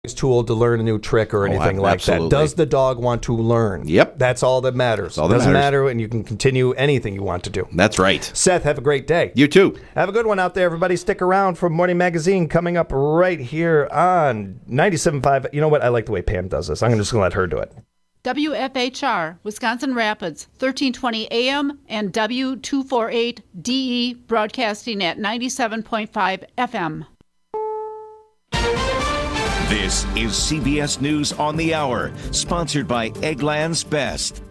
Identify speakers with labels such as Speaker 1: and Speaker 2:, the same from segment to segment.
Speaker 1: tool to learn a new trick or anything like that. Does the dog want to learn?
Speaker 2: Yep.
Speaker 1: That's all that matters. Doesn't matter, and you can continue anything you want to do.
Speaker 2: That's right.
Speaker 1: Seth, have a great day.
Speaker 2: You too.
Speaker 1: Have a good one out there, everybody. Stick around for Morning Magazine coming up right here on 97.5. You know what? I like the way Pam does this. I'm just going to let her do it.
Speaker 3: WFHR, Wisconsin Rapids, 1320 AM and W248DE, broadcasting at 97.5 FM.
Speaker 4: This is CBS News on the Hour, sponsored by Eggland's Best.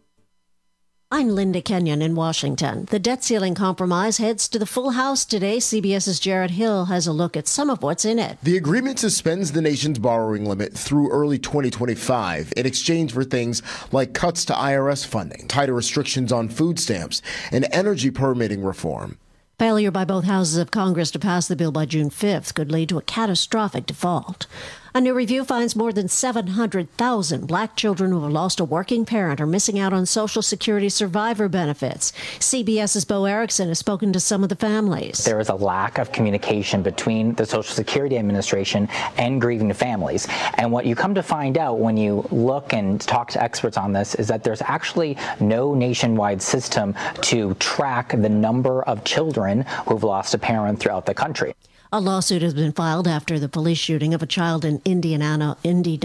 Speaker 5: I'm Linda Kenyon in Washington. The debt ceiling compromise heads to the full House today. CBS's Jared Hill has a look at some of what's in it.
Speaker 6: The agreement suspends the nation's borrowing limit through early 2025 in exchange for things like cuts to IRS funding, tighter restrictions on food stamps, and energy permitting reform.
Speaker 5: Failure by both houses of Congress to pass the bill by June 5th could lead to a catastrophic default. A new review finds more than 700,000 black children who have lost a working parent are missing out on Social Security survivor benefits. CBS's Bo Erickson has spoken to some of the families.
Speaker 7: There is a lack of communication between the Social Security Administration and grieving families. And what you come to find out when you look and talk to experts on this is that there's actually no nationwide system to track the number of children who've lost a parent throughout the country.
Speaker 5: A lawsuit has been filed after the police shooting of a child in Indianola,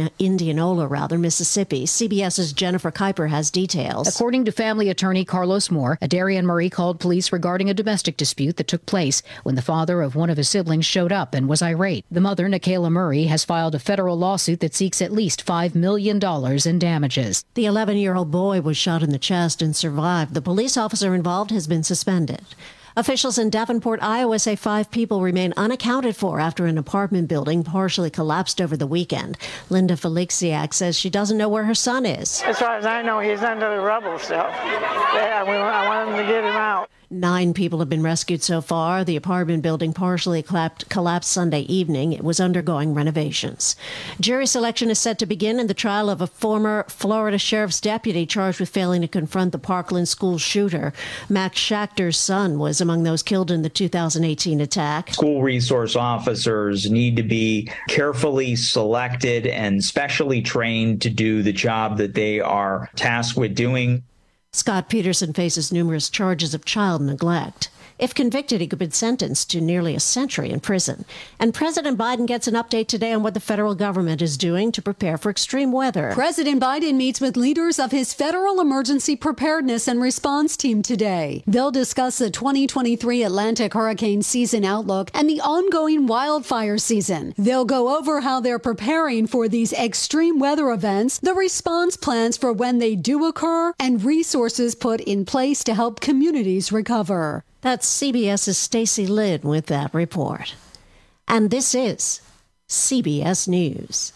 Speaker 5: Mississippi. CBS's Jennifer Kuiper has details.
Speaker 8: According to family attorney Carlos Moore, Adarian Murray called police regarding a domestic dispute that took place when the father of one of his siblings showed up and was irate. The mother, Nikayla Murray, has filed a federal lawsuit that seeks at least $5 million in damages.
Speaker 5: The 11-year-old boy was shot in the chest and survived. The police officer involved has been suspended. Officials in Davenport, Iowa say 5 people remain unaccounted for after an apartment building partially collapsed over the weekend. Linda Felixiak says she doesn't know where her son is.
Speaker 9: As far as I know, he's under the rubble still. I want them to get him out.
Speaker 5: 9 people have been rescued so far. The apartment building partially collapsed Sunday evening. It was undergoing renovations. Jury selection is set to begin in the trial of a former Florida sheriff's deputy charged with failing to confront the Parkland school shooter. Max Schachter's son was among those killed in the 2018 attack.
Speaker 10: School resource officers need to be carefully selected and specially trained to do the job that they are tasked with doing.
Speaker 5: Scott Peterson faces numerous charges of child neglect. If convicted, he could be sentenced to nearly a century in prison. And President Biden gets an update today on what the federal government is doing to prepare for extreme weather.
Speaker 11: President Biden meets with leaders of his Federal Emergency Preparedness and Response Team today. They'll discuss the 2023 Atlantic hurricane season outlook and the ongoing wildfire season. They'll go over how they're preparing for these extreme weather events, the response plans for when they do occur, and resources put in place to help communities recover.
Speaker 5: That's CBS's Stacy Lynn with that report. And this is CBS News.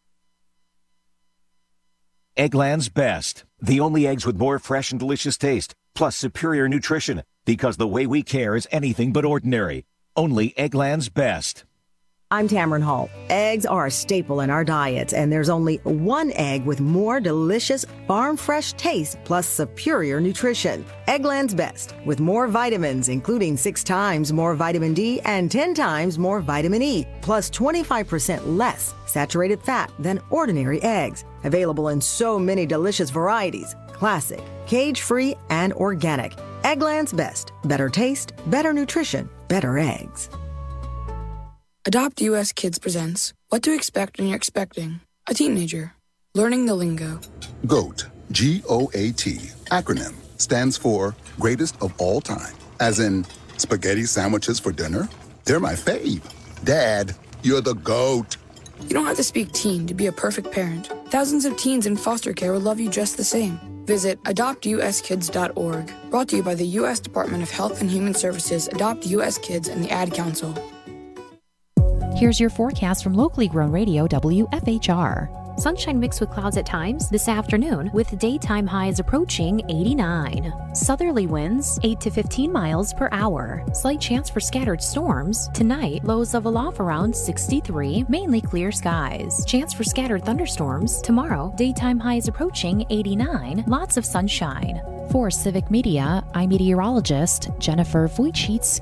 Speaker 4: Eggland's Best. The only eggs with more fresh and delicious taste, plus superior nutrition, because the way we care is anything but ordinary. Only Eggland's Best.
Speaker 12: I'm Tamron Hall. Eggs are a staple in our diets, and there's only one egg with more delicious farm-fresh taste plus superior nutrition. Eggland's Best, with more vitamins, including 6 times more vitamin D and 10 times more vitamin E, plus 25% less saturated fat than ordinary eggs. Available in so many delicious varieties: classic, cage-free, and organic. Eggland's Best. Better taste, better nutrition, better eggs.
Speaker 13: Adopt US Kids presents What to Expect When You're Expecting a Teenager. Learning the lingo.
Speaker 14: GOAT, G-O-A-T, acronym, stands for Greatest of All Time. As in, spaghetti sandwiches for dinner? They're my fave. Dad, you're the GOAT.
Speaker 13: You don't have to speak teen to be a perfect parent. Thousands of teens in foster care will love you just the same. Visit adoptuskids.org. Brought to you by the U.S. Department of Health and Human Services, Adopt U.S. Kids, and the Ad Council.
Speaker 15: Here's your forecast from locally grown radio WFHR. Sunshine mixed with clouds at times this afternoon, with daytime highs approaching 89. Southerly winds 8 to 15 miles per hour. Slight chance for scattered storms. Tonight, lows level off around 63, mainly clear skies. Chance for scattered thunderstorms. Tomorrow, daytime highs approaching 89, lots of sunshine. For Civic Media, I'm meteorologist Jennifer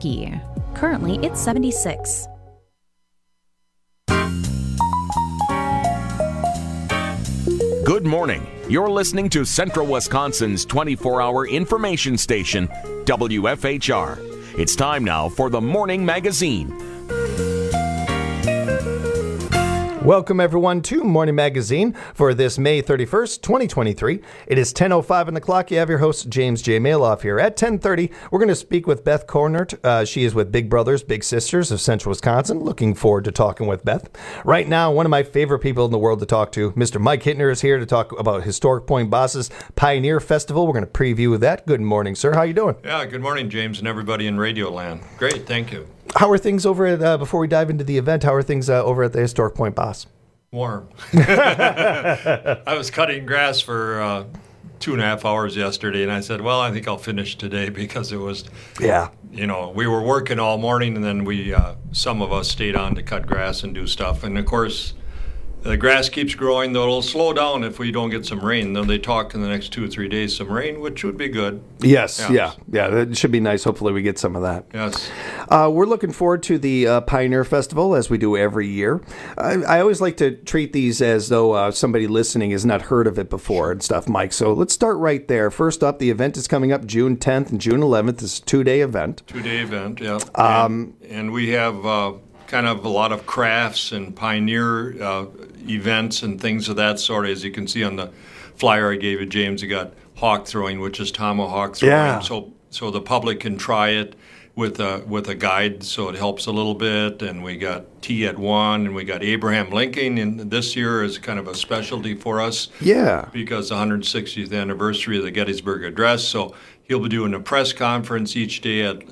Speaker 15: Wojcicki. Currently, it's 76.
Speaker 2: Good morning. You're listening to Central Wisconsin's 24-hour information station, WFHR. It's time now for the Morning Magazine.
Speaker 1: Welcome, everyone, to Morning Magazine for this May 31st, 2023. It is 10:05 on the clock. You have your host, James J. Maloff, here. At 10:30, we're going to speak with Beth Kornert. She is with Big Brothers, Big Sisters of Central Wisconsin. Looking forward to talking with Beth. Right now, one of my favorite people in the world to talk to, Mr. Mike Hittner, is here to talk about Historic Point Bosses Pioneer Festival. We're going to preview that. Good morning, sir. How you doing?
Speaker 16: Yeah, good morning, James, and everybody in Radio Land. Great, thank you.
Speaker 1: How are things over at, before we dive into the event, how are things over at the Historic Point Boss?
Speaker 16: Warm. I was cutting grass for 2.5 hours yesterday, and I said, well, I think I'll finish today because it was, we were working all morning, and then some of us stayed on to cut grass and do stuff. And, of course, the grass keeps growing, though it'll slow down if we don't get some rain. Though they talk in the next 2 or 3 days some rain, which would be good.
Speaker 1: Yes, yeah, that should be nice. Hopefully we get some of that.
Speaker 16: Yes.
Speaker 1: We're looking forward to the Pioneer Festival, as we do every year. I always like to treat these as though somebody listening has not heard of it before and stuff, Mike. So let's start right there. First up, the event is coming up June 10th and June 11th. It's a 2-day event.
Speaker 16: 2-day event, yeah. And we have kind of a lot of crafts and pioneer events and things of that sort. As you can see on the flyer I gave you, James, you got hawk throwing, which is tomahawk throwing.
Speaker 1: Yeah.
Speaker 16: So the public can try it with a guide, so it helps a little bit. And we got tea at 1, and we got Abraham Lincoln. And this year is kind of a specialty for us.
Speaker 1: Yeah.
Speaker 16: Because the 160th anniversary of the Gettysburg Address. So he'll be doing a press conference each day at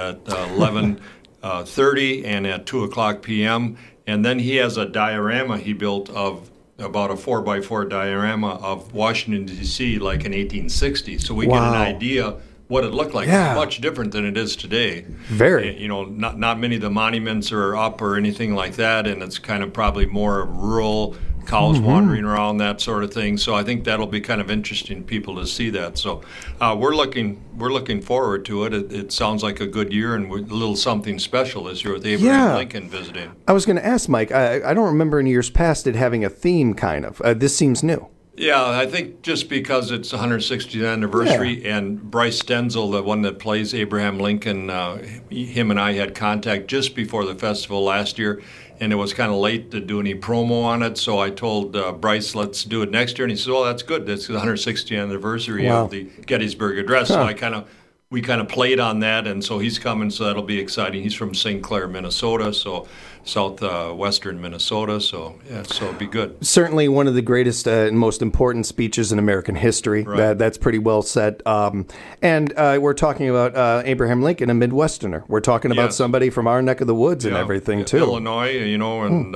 Speaker 16: 11:30 and at 2:00 p.m. And then he has a diorama he built of about a 4x4 diorama of Washington, D.C., like in 1860. So we get an idea what it looked like.
Speaker 1: Yeah.
Speaker 16: It's much different than it is today.
Speaker 1: Very.
Speaker 16: Not many of the monuments are up or anything like that, and it's kind of probably more rural, cows wandering around, that sort of thing. So I think that'll be kind of interesting people to see that. So we're looking forward to it. It sounds like a good year and a little something special this year with Abraham Lincoln visiting.
Speaker 1: I was going to ask, Mike, I don't remember in years past it having a theme, kind of. This seems new.
Speaker 16: Yeah, I think just because it's the 160th anniversary and Bryce Stenzel, the one that plays Abraham Lincoln, him and I had contact just before the festival last year, and it was kind of late to do any promo on it, so I told Bryce, let's do it next year, and he said, well, that's good. That's the 160th anniversry of the Gettysburg Address, so we kind of played on that, and so he's coming, so that'll be exciting. He's from St. Clair, Minnesota, so southwestern Minnesota, so it'll be good.
Speaker 1: Certainly one of the greatest and most important speeches in American history.
Speaker 16: Right.
Speaker 1: That's pretty well said. And we're talking about Abraham Lincoln, a Midwesterner. We're talking about somebody from our neck of the woods and everything, too.
Speaker 16: Illinois, and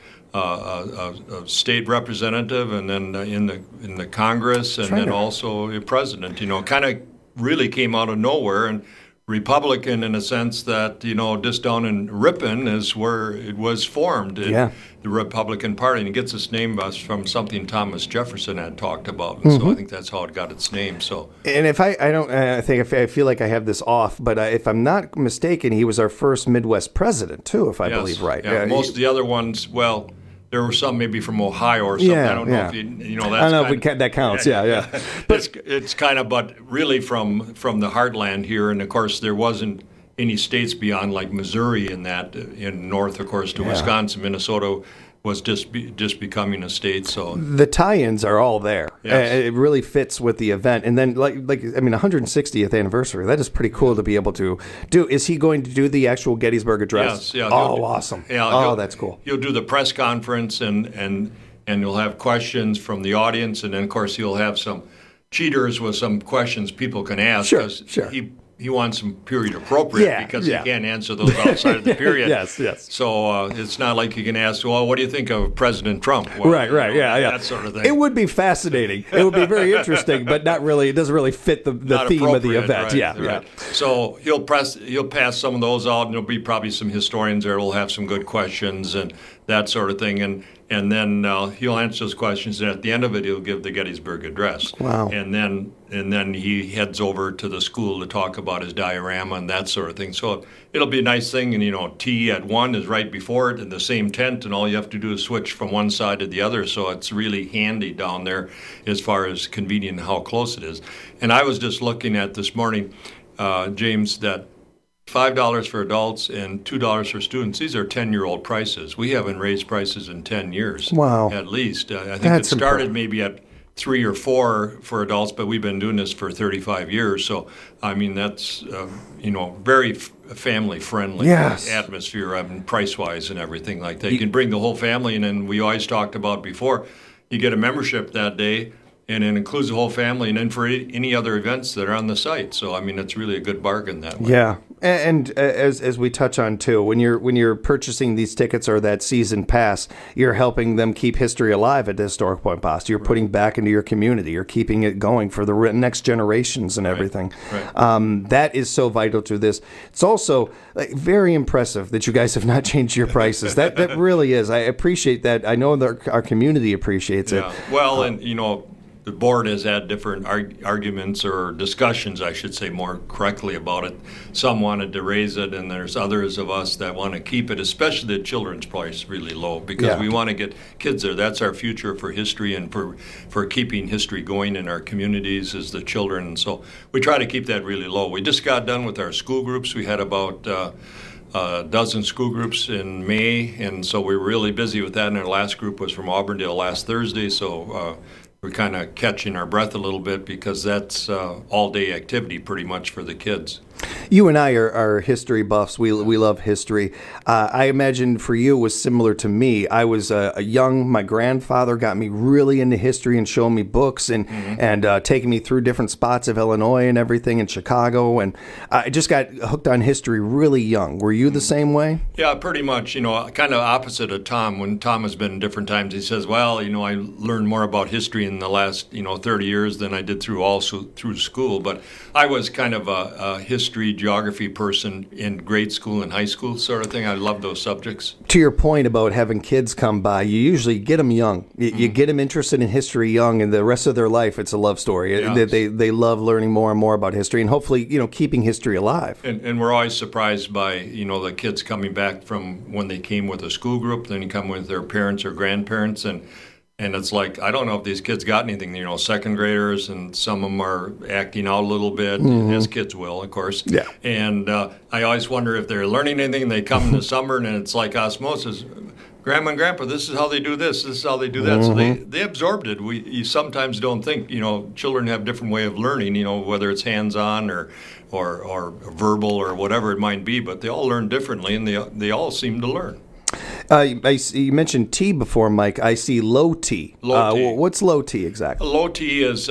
Speaker 16: a state representative, and then in the Congress, and then also a president, kind of really came out of nowhere, and Republican in a sense that, just down in Ripon is where it was formed, the Republican Party, and it gets its name from something Thomas Jefferson had talked about, and so I think that's how it got its name. So,
Speaker 1: and if I feel like I have this off, but if I'm not mistaken, he was our first Midwest president too, if I believe right.
Speaker 16: Yeah, most of the other ones, well, there were some maybe from Ohio or something. I don't know if that's
Speaker 1: I don't know if that counts. Yeah.
Speaker 16: But it's kind of, but really from the heartland here, and of course there wasn't any states beyond like Missouri in north, of course, to Wisconsin. Minnesota was just becoming a state. So
Speaker 1: the tie-ins are all there.
Speaker 16: Yes.
Speaker 1: It really fits with the event. And then 160th anniversary. That is pretty cool to be able to do. Is he going to do the actual Gettysburg Address?
Speaker 16: Yes. Yeah.
Speaker 1: Awesome.
Speaker 16: Yeah.
Speaker 1: That's cool.
Speaker 16: He'll do the press conference and you'll have questions from the audience, and then of course you'll have some cheaters with some questions people can ask.
Speaker 1: Sure.
Speaker 16: He wants them period appropriate because he can't answer those outside of the period.
Speaker 1: Yes.
Speaker 16: So it's not like you can ask, well, what do you think of President Trump? Well,
Speaker 1: right.
Speaker 16: That sort of thing.
Speaker 1: It would be fascinating. It would be very interesting, but not really. It doesn't really fit the theme of the event.
Speaker 16: Right. So he'll pass some of those out, and there'll be probably some historians there who'll have some good questions and that sort of thing. And And then he'll answer those questions, and at the end of it, he'll give the Gettysburg Address.
Speaker 1: Wow.
Speaker 16: And then he heads over to the school to talk about his diorama and that sort of thing. So it'll be a nice thing, and tea at 1 is right before it in the same tent, and all you have to do is switch from one side to the other. So it's really handy down there as far as convenient and how close it is. And I was just looking at this morning, James, that $5 for adults and $2 for students. These are 10-year-old prices. We haven't raised prices in 10 years.
Speaker 1: Wow.
Speaker 16: At least. I think it started maybe at 3 or 4 for adults, but we've been doing this for 35 years. So, I mean, that's, very family-friendly atmosphere, price-wise and everything like that. You can bring the whole family, and then we always talked about before, you get a membership that day, and it includes the whole family, and then for any other events that are on the site. So, I mean, it's really a good bargain that way.
Speaker 1: Yeah, and as we touch on too, when you're purchasing these tickets or that season pass, you're helping them keep history alive at the Historic Point Boston. You're putting back into your community. You're keeping it going for the next generations and everything.
Speaker 16: Right.
Speaker 1: That is so vital to this. It's also very impressive that you guys have not changed your prices. That really is. I appreciate that. I know that our community appreciates it.
Speaker 16: Well, and the board has had different arguments or discussions, I should say more correctly, about it. Some wanted to raise it, and there's others of us that want to keep it, especially the children's price, really low, because we want to get kids there. That's our future for history and for keeping history going in our communities is the children. And so we try to keep that really low. We just got done with our school groups. We had about a dozen school groups in May, and so we were really busy with that. And our last group was from Auburndale last Thursday, so we're kind of catching our breath a little bit because that's all-day activity pretty much for the kids.
Speaker 1: You and I are history buffs. We love history. I imagine for you it was similar to me. I was my grandfather got me really into history and showing me books and taking me through different spots of Illinois and everything in Chicago. And I just got hooked on history really young. Were you the same way?
Speaker 16: Yeah, pretty much. Kind of opposite of Tom. When Tom has been different times, he says, well, I learned more about history in the last, 30 years than I did through school. But I was kind of a history, geography person in grade school and high school sort of thing. I love those subjects.
Speaker 1: To your point about having kids come by, you usually get them young. You get them interested in history young, and the rest of their life, it's a love story.
Speaker 16: Yeah.
Speaker 1: They love learning more and more about history, and hopefully, keeping history alive.
Speaker 16: And we're always surprised by, the kids coming back from when they came with a school group, then you come with their parents or grandparents, and it's like, I don't know if these kids got anything, second graders, and some of them are acting out a little bit, as kids will, of course.
Speaker 1: Yeah.
Speaker 16: And I always wonder if they're learning anything. They come in the summer, and it's like osmosis. Grandma and Grandpa, this is how they do this is how they do that. So they absorbed it. You sometimes don't think, children have different way of learning, whether it's hands-on or verbal or whatever it might be, but they all learn differently, and they all seem to learn.
Speaker 1: You mentioned tea before, Mike. I see low tea.
Speaker 16: Low tea.
Speaker 1: What's low tea exactly?
Speaker 16: Low tea is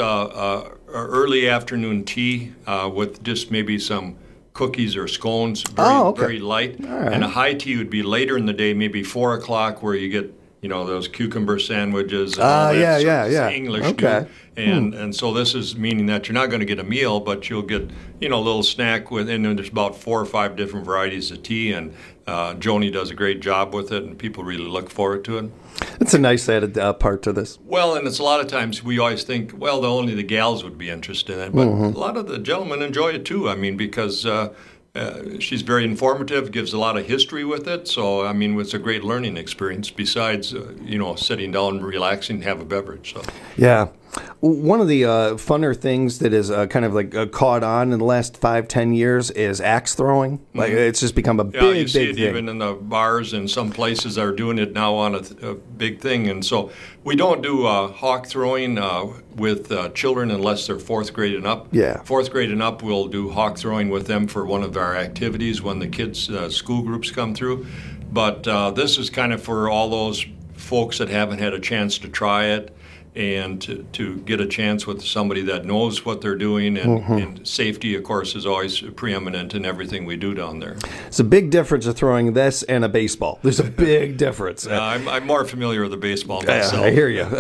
Speaker 16: early afternoon tea with just maybe some cookies or scones, very light.
Speaker 1: Right.
Speaker 16: And a high tea would be later in the day, maybe 4 o'clock, where you get those cucumber sandwiches and all that English do. And so this is meaning that you're not going to get a meal, but you'll get a little snack with, and then there's about 4 or 5 different varieties of tea, and Joni does a great job with it, and people really look forward to it.
Speaker 1: It's a nice added part to this.
Speaker 16: Well, and it's a lot of times we always think, well, only the gals would be interested in it, but a lot of the gentlemen enjoy it too. I mean, because she's very informative, gives a lot of history with it. So, I mean, it's a great learning experience besides, sitting down, relaxing, have a beverage. So.
Speaker 1: Yeah. One of the funner things that is kind of like caught on in the last 5-10 years is axe throwing. Like it's just become a big,
Speaker 16: you see
Speaker 1: big
Speaker 16: it
Speaker 1: thing.
Speaker 16: Even in the bars, and some places are doing it now on a big thing. And so we don't do hawk throwing with children unless they're 4th grade and up.
Speaker 1: Yeah.
Speaker 16: 4th grade and up, we'll do hawk throwing with them for one of our activities when the kids' school groups come through. But this is kind of for all those folks that haven't had a chance to try it, and to get a chance with somebody that knows what they're doing, and safety, of course, is always preeminent in everything we do down there.
Speaker 1: It's a big difference of throwing this and a baseball. There's a big difference.
Speaker 16: I'm more familiar with the baseball myself.
Speaker 1: I hear you.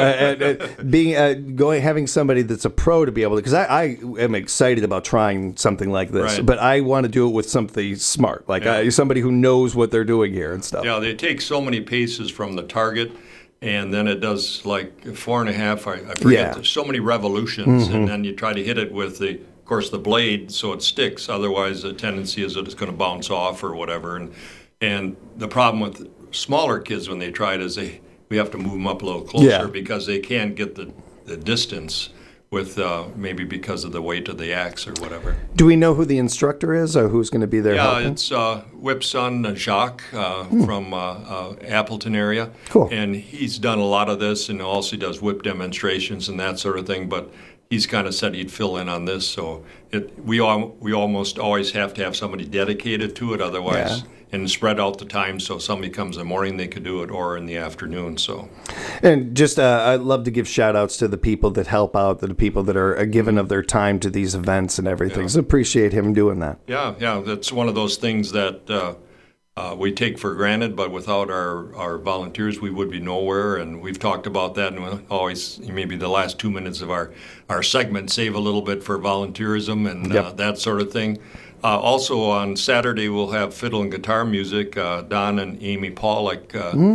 Speaker 1: Having somebody that's a pro to be able to, because I am excited about trying something like this, but I want to do it with something smart, like somebody who knows what they're doing here and stuff.
Speaker 16: Yeah, they take so many paces from the target. and then it does like 4.5. I forget. There's so many revolutions, and then you try to hit it with the blade so it sticks. Otherwise, the tendency is that it's going to bounce off or whatever. And the problem with smaller kids when they try it is we have to move them up a little closer because they can't get the distance with maybe because of the weight of the axe or whatever.
Speaker 1: Do we know who the instructor is or who's going to be there helping?
Speaker 16: It's Whip's son, Jacques, from Appleton area.
Speaker 1: Cool.
Speaker 16: And he's done a lot of this, and also he does whip demonstrations and that sort of thing, but he's kind of said he'd fill in on this, so we almost always have to have somebody dedicated to it, otherwise, and spread out the time so somebody comes in the morning, they could do it, or in the afternoon. So,
Speaker 1: and just I'd love to give shout outs to the people that help out, the people that are given of their time to these events and everything. So appreciate him doing that.
Speaker 16: Yeah, that's one of those things that we take for granted, but without our volunteers, we would be nowhere. And we've talked about that, and we'll always, maybe the last 2 minutes of our segment, save a little bit for volunteerism and that sort of thing. Also on Saturday, we'll have fiddle and guitar music. Don and Amy Pollock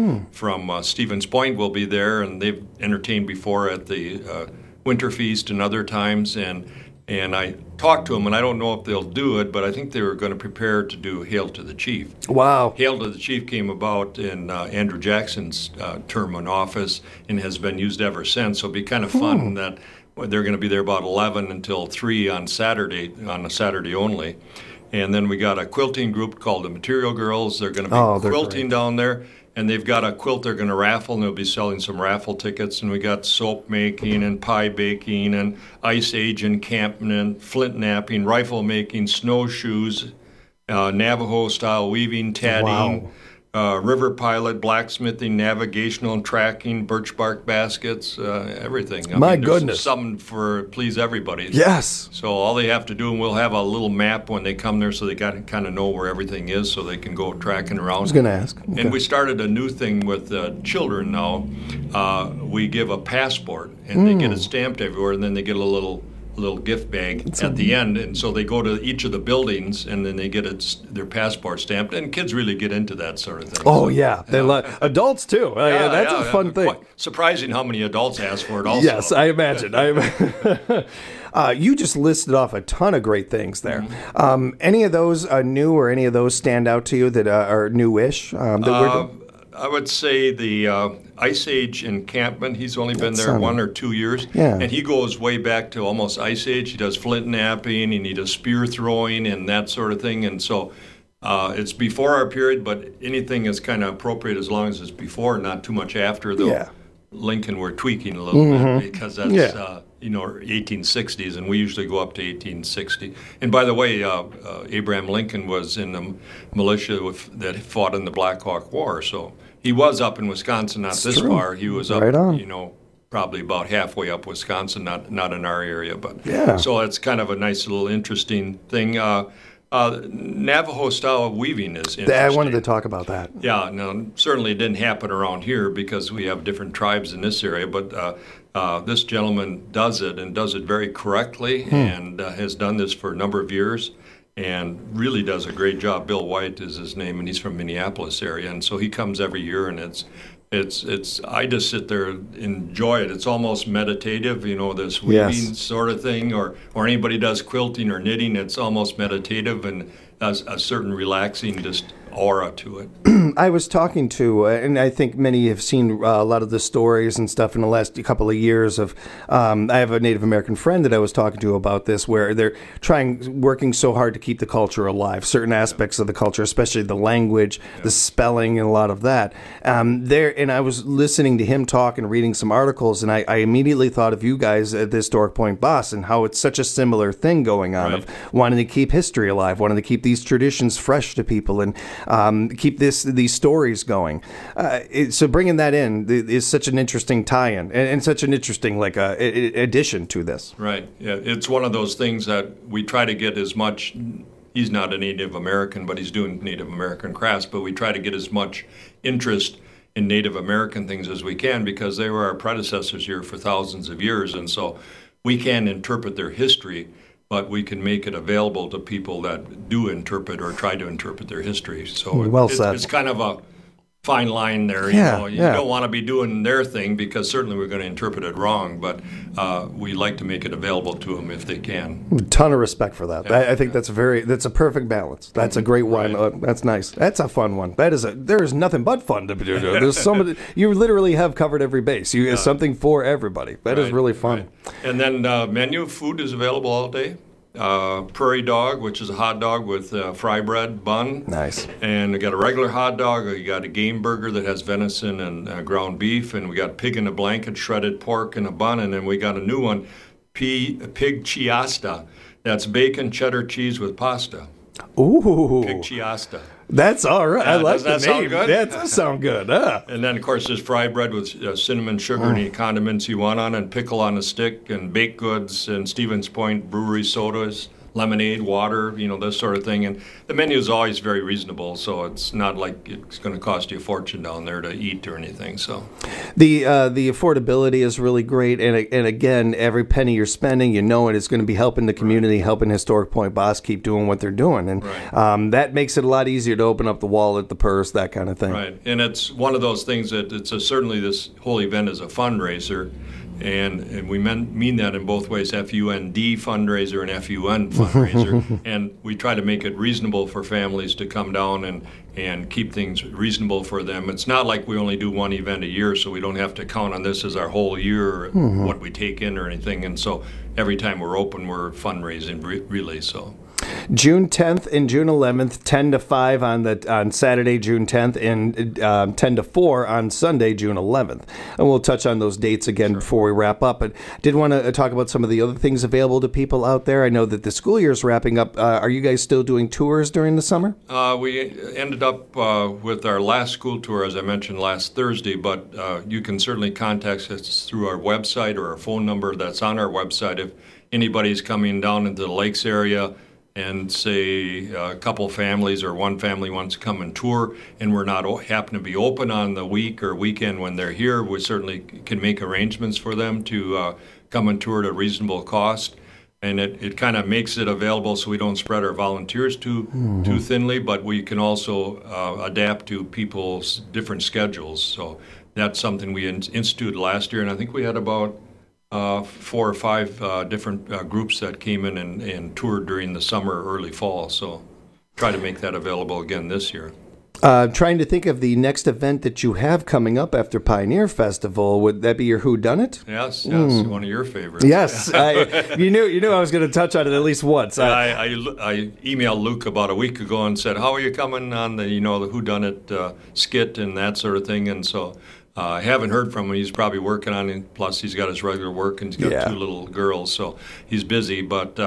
Speaker 16: from Stevens Point will be there, and they've entertained before at the Winter Feast and other times. And I talked to them, and I don't know if they'll do it, but I think they were going to prepare to do Hail to the Chief.
Speaker 1: Wow.
Speaker 16: Hail to the Chief came about in Andrew Jackson's term in office and has been used ever since. So it'll be kind of fun that they're going to be there about 11 until 3 on Saturday, on a Saturday only. And then we got a quilting group called the Material Girls. They're going to be quilting down there. And they've got a quilt they're going to raffle, and they'll be selling some raffle tickets. And we got soap making and pie baking and ice age encampment, flint knapping, rifle making, snowshoes, Navajo-style weaving, tatting, river pilot, blacksmithing, navigational and tracking, birch bark baskets, everything.
Speaker 1: My goodness.
Speaker 16: Something for please everybody.
Speaker 1: Yes.
Speaker 16: So all they have to do, and we'll have a little map when they come there so they got to kind of know where everything is so they can go tracking around.
Speaker 1: I was going to ask. Okay.
Speaker 16: And we started a new thing with children now. We give a passport, and they get it stamped everywhere, and then they get a little gift bag at the end, and so they go to each of the buildings and then they get their passport stamped, and kids really get into that sort of thing.
Speaker 1: They adults too. That's a fun thing.
Speaker 16: Quite surprising how many adults ask for it also.
Speaker 1: Yes, I imagine. You just listed off a ton of great things there. Any of those new, or any of those stand out to you that are newish?
Speaker 16: I would say the Ice Age encampment. He's only been there 1 or 2 years.
Speaker 1: Yeah.
Speaker 16: And he goes way back to almost Ice Age. He does flint knapping, and he does spear throwing and that sort of thing. And so it's before our period, but anything is kind of appropriate as long as it's before, not too much after, though.
Speaker 1: Yeah.
Speaker 16: Lincoln, we're tweaking a little bit because that's 1860s, and we usually go up to 1860. And by the way, Abraham Lincoln was in the militia that fought in the Black Hawk War, so he was up in Wisconsin, not this far. He was up, probably about halfway up Wisconsin, not in our area, but so it's kind of a nice little interesting thing. Navajo style weaving is interesting.
Speaker 1: I wanted to talk about that.
Speaker 16: Yeah, no, certainly it didn't happen around here because we have different tribes in this area, but this gentleman does it and does it very correctly and has done this for a number of years and really does a great job. Bill White is his name, and he's from Minneapolis area, and so he comes every year, and it's I just sit there and enjoy it. It's almost meditative, this weaving sort of thing, or anybody does quilting or knitting, it's almost meditative and has a certain relaxing just aura to it.
Speaker 1: I was talking to, and I think many have seen a lot of the stories and stuff in the last couple of years of, I have a Native American friend that I was talking to about this, where they're working so hard to keep the culture alive, certain aspects of the culture, especially the language, the spelling, and a lot of that. And I was listening to him talk and reading some articles, and I immediately thought of you guys at the Historic Point Boss and how it's such a similar thing going on of wanting to keep history alive, wanting to keep these traditions fresh to people, and keep these stories going. So bringing that in is such an interesting tie-in and such an interesting addition to this.
Speaker 16: Right. Yeah, it's one of those things that we try to get as much. He's not a Native American, but he's doing Native American crafts. But we try to get as much interest in Native American things as we can because they were our predecessors here for thousands of years, and so we can't interpret their history, but we can make it available to people that do interpret or try to interpret their history. So
Speaker 1: well said.
Speaker 16: It's kind of fine line there. You don't want to be doing their thing because certainly we're going to interpret it wrong, but we like to make it available to them if they can.
Speaker 1: A ton of respect for that. I think that's a perfect balance. That's a great one.
Speaker 16: Right.
Speaker 1: That's nice. That's a fun one. There is nothing but fun to do. There's so many, you literally have covered every base. You have something for everybody. That is really fun.
Speaker 16: Right. And then menu food is available all day. Prairie dog, which is a hot dog with fry bread bun.
Speaker 1: Nice.
Speaker 16: And we got a regular hot dog. We got a game burger that has venison and ground beef. And we got pig in a blanket, shredded pork in a bun. And then we got a new one, pig chiasta. That's bacon, cheddar cheese with pasta.
Speaker 1: Ooh.
Speaker 16: Pig chiasta.
Speaker 1: That's all right. I like the name.
Speaker 16: Sound good?
Speaker 1: That does sound good.
Speaker 16: And then, of course, there's fried bread with cinnamon, sugar, and any condiments you want on, and pickle on a stick, and baked goods, and Stevens Point brewery sodas, lemonade, water, this sort of thing. And the menu is always very reasonable, so it's not like it's going to cost you a fortune down there to eat or anything. So
Speaker 1: the affordability is really great, and again, every penny you're spending, it is going to be helping the community, helping Historic Point Boss keep doing what they're doing, and that makes it a lot easier to open up the wallet, the purse, that kind of thing.
Speaker 16: Right, and it's one of those things that certainly this whole event is a fundraiser. And we mean that in both ways, FUND fundraiser and FUN fundraiser. And we try to make it reasonable for families to come down and keep things reasonable for them. It's not like we only do one event a year, so we don't have to count on this as our whole year, what we take in or anything. And so every time we're open, we're fundraising really. So
Speaker 1: June 10th and June 11th, 10 to 5 on Saturday, June 10th, and 10 to 4 on Sunday, June 11th. And we'll touch on those dates again before we wrap up. But I did want to talk about some of the other things available to people out there. I know that the school year is wrapping up. Are you guys still doing tours during the summer?
Speaker 16: We ended up with our last school tour, as I mentioned, last Thursday, but you can certainly contact us through our website or our phone number that's on our website if anybody's coming down into the Lakes area and say a couple families or one family wants to come and tour and we're not happen to be open on the week or weekend when they're here, we certainly can make arrangements for them to come and tour at a reasonable cost. And it kind of makes it available so we don't spread our volunteers too thinly, but we can also adapt to people's different schedules. So that's something we instituted last year, and I think we had about 4 or 5 different groups that came in and toured during the summer, early fall. So try to make that available again this year.
Speaker 1: Trying to think of the next event that you have coming up after Pioneer Festival. Would that be your Whodunit?
Speaker 16: Yes, one of your favorites.
Speaker 1: Yes, you knew I was going to touch on it at least once.
Speaker 16: I emailed Luke about a week ago and said, "How are you coming on the the Whodunit skit and that sort of thing?" And so I haven't heard from him. He's probably working on it. Plus, he's got his regular work and he's got 2 little girls, so he's busy. But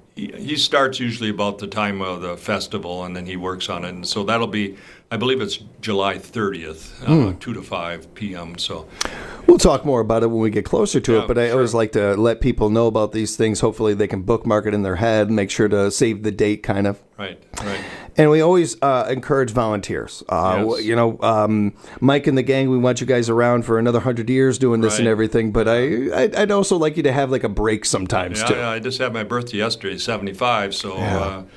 Speaker 16: he starts usually about the time of the festival, and then he works on it. And so that'll be, I believe it's July 30th, 2 to 5 p.m. So
Speaker 1: we'll talk more about it when we get closer to it, but I always like to let people know about these things. Hopefully they can bookmark it in their head, make sure to save the date kind of.
Speaker 16: Right.
Speaker 1: And we always encourage volunteers. Mike and the gang, we want you guys around for another 100 years doing this and everything, but I'd also like you to have like a break sometimes too.
Speaker 16: Yeah, I just had my birthday yesterday, 75, so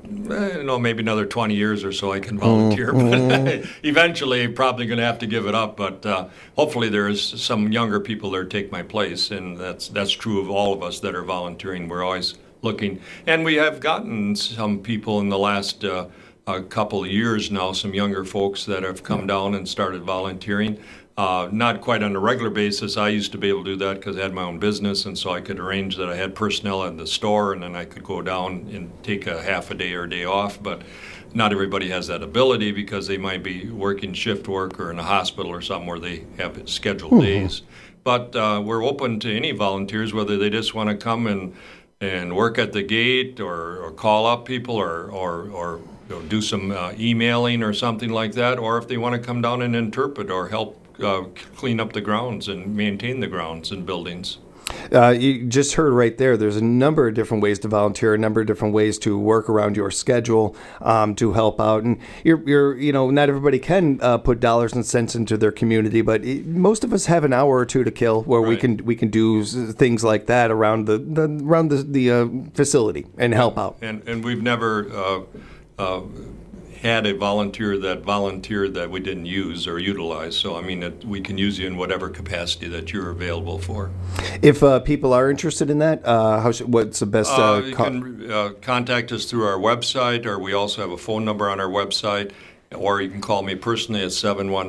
Speaker 16: maybe another 20 years or so I can volunteer. But eventually, probably going to have to give it up. But hopefully, there is some younger people there to take my place, and that's true of all of us that are volunteering. We're always looking, and we have gotten some people in the last couple of years now, some younger folks that have come down and started volunteering. Not quite on a regular basis. I used to be able to do that because I had my own business, and so I could arrange that I had personnel at the store, and then I could go down and take a half a day or a day off. But not everybody has that ability because they might be working shift work or in a hospital or something where they have scheduled days. But we're open to any volunteers, whether they just want to come and work at the gate or call up people or do some emailing or something like that, or if they want to come down and interpret or help clean up the grounds and maintain the grounds and buildings.
Speaker 1: You just heard right there, there's a number of different ways to volunteer, a number of different ways to work around your schedule to help out. And you're not everybody can put dollars and cents into their community, but most of us have an hour or two to kill where we can do things like that around the facility and help out.
Speaker 16: And we've never had a volunteer that volunteered that we didn't use or utilize. So, I mean, we can use you in whatever capacity that you're available for.
Speaker 1: If people are interested in that, what's the best?
Speaker 16: You can contact us through our website, or we also have a phone number on our website, or you can call me personally at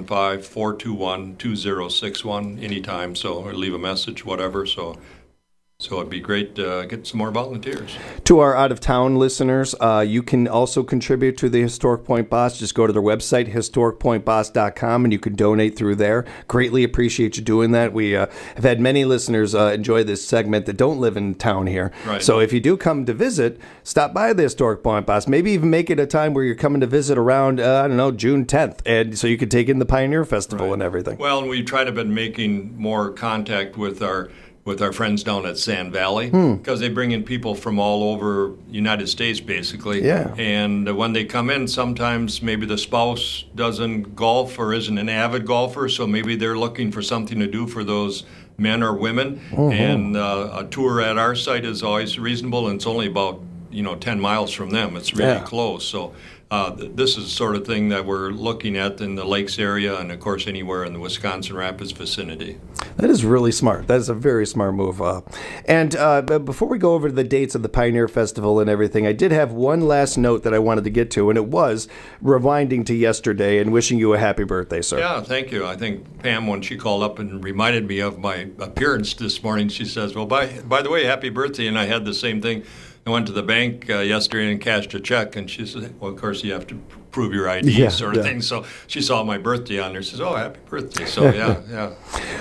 Speaker 16: 715-421-2061 anytime, or leave a message, whatever. So it'd be great to get some more volunteers.
Speaker 1: To our out-of-town listeners, you can also contribute to the Historic Point Boss. Just go to their website, historicpointboss.com, and you can donate through there. Greatly appreciate you doing that. We have had many listeners enjoy this segment that don't live in town here.
Speaker 16: Right.
Speaker 1: So if you do come to visit, stop by the Historic Point Boss. Maybe even make it a time where you're coming to visit around, June 10th, and so you can take in the Pioneer Festival and everything.
Speaker 16: Well, and we try to been making more contact with our friends down at Sand Valley, because they bring in people from all over the United States, basically.
Speaker 1: Yeah.
Speaker 16: And when they come in, sometimes maybe the spouse doesn't golf or isn't an avid golfer, so maybe they're looking for something to do for those men or women. And a tour at our site is always reasonable, and it's only about 10 miles from them. It's really close. So this is the sort of thing that we're looking at in the Lakes area, and of course anywhere in the Wisconsin Rapids vicinity.
Speaker 1: That is really smart. That is a very smart move. And before we go over to the dates of the Pioneer Festival and everything, I did have one last note that I wanted to get to, and it was rewinding to yesterday and wishing you a happy birthday, sir.
Speaker 16: Yeah, thank you. I think Pam, when she called up and reminded me of my appearance this morning, she says, well, by the way, happy birthday. And I had the same thing. I went to the bank yesterday and cashed a check, and she said, well, of course, you have to prove your ID sort of thing. So she saw my birthday on there. She says, oh, happy birthday. So, yeah.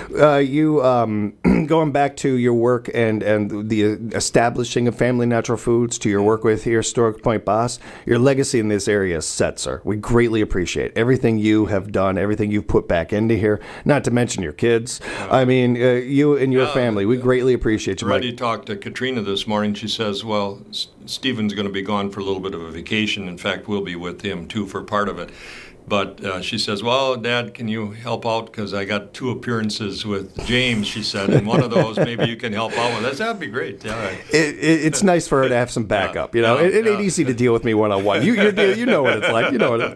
Speaker 1: You, going back to your work and the establishing of Family Natural Foods, to your work with Historic Point Boss, your legacy in this area is set, sir. We greatly appreciate everything you have done, everything you've put back into here, not to mention your kids. I mean, you and your family, we greatly appreciate you, Mike.
Speaker 16: I already talked to Katrina this morning. She says, well, Stephen's going to be gone for a little bit of a vacation. In fact, we'll be with him, too, for part of it. But she says, well, Dad, can you help out? Because I got 2 appearances with James, she said, and one of those maybe you can help out with. That'd be great. Yeah.
Speaker 1: It's nice for her to have some backup. It ain't easy to deal with me one-on-one. You know what it's like. You know what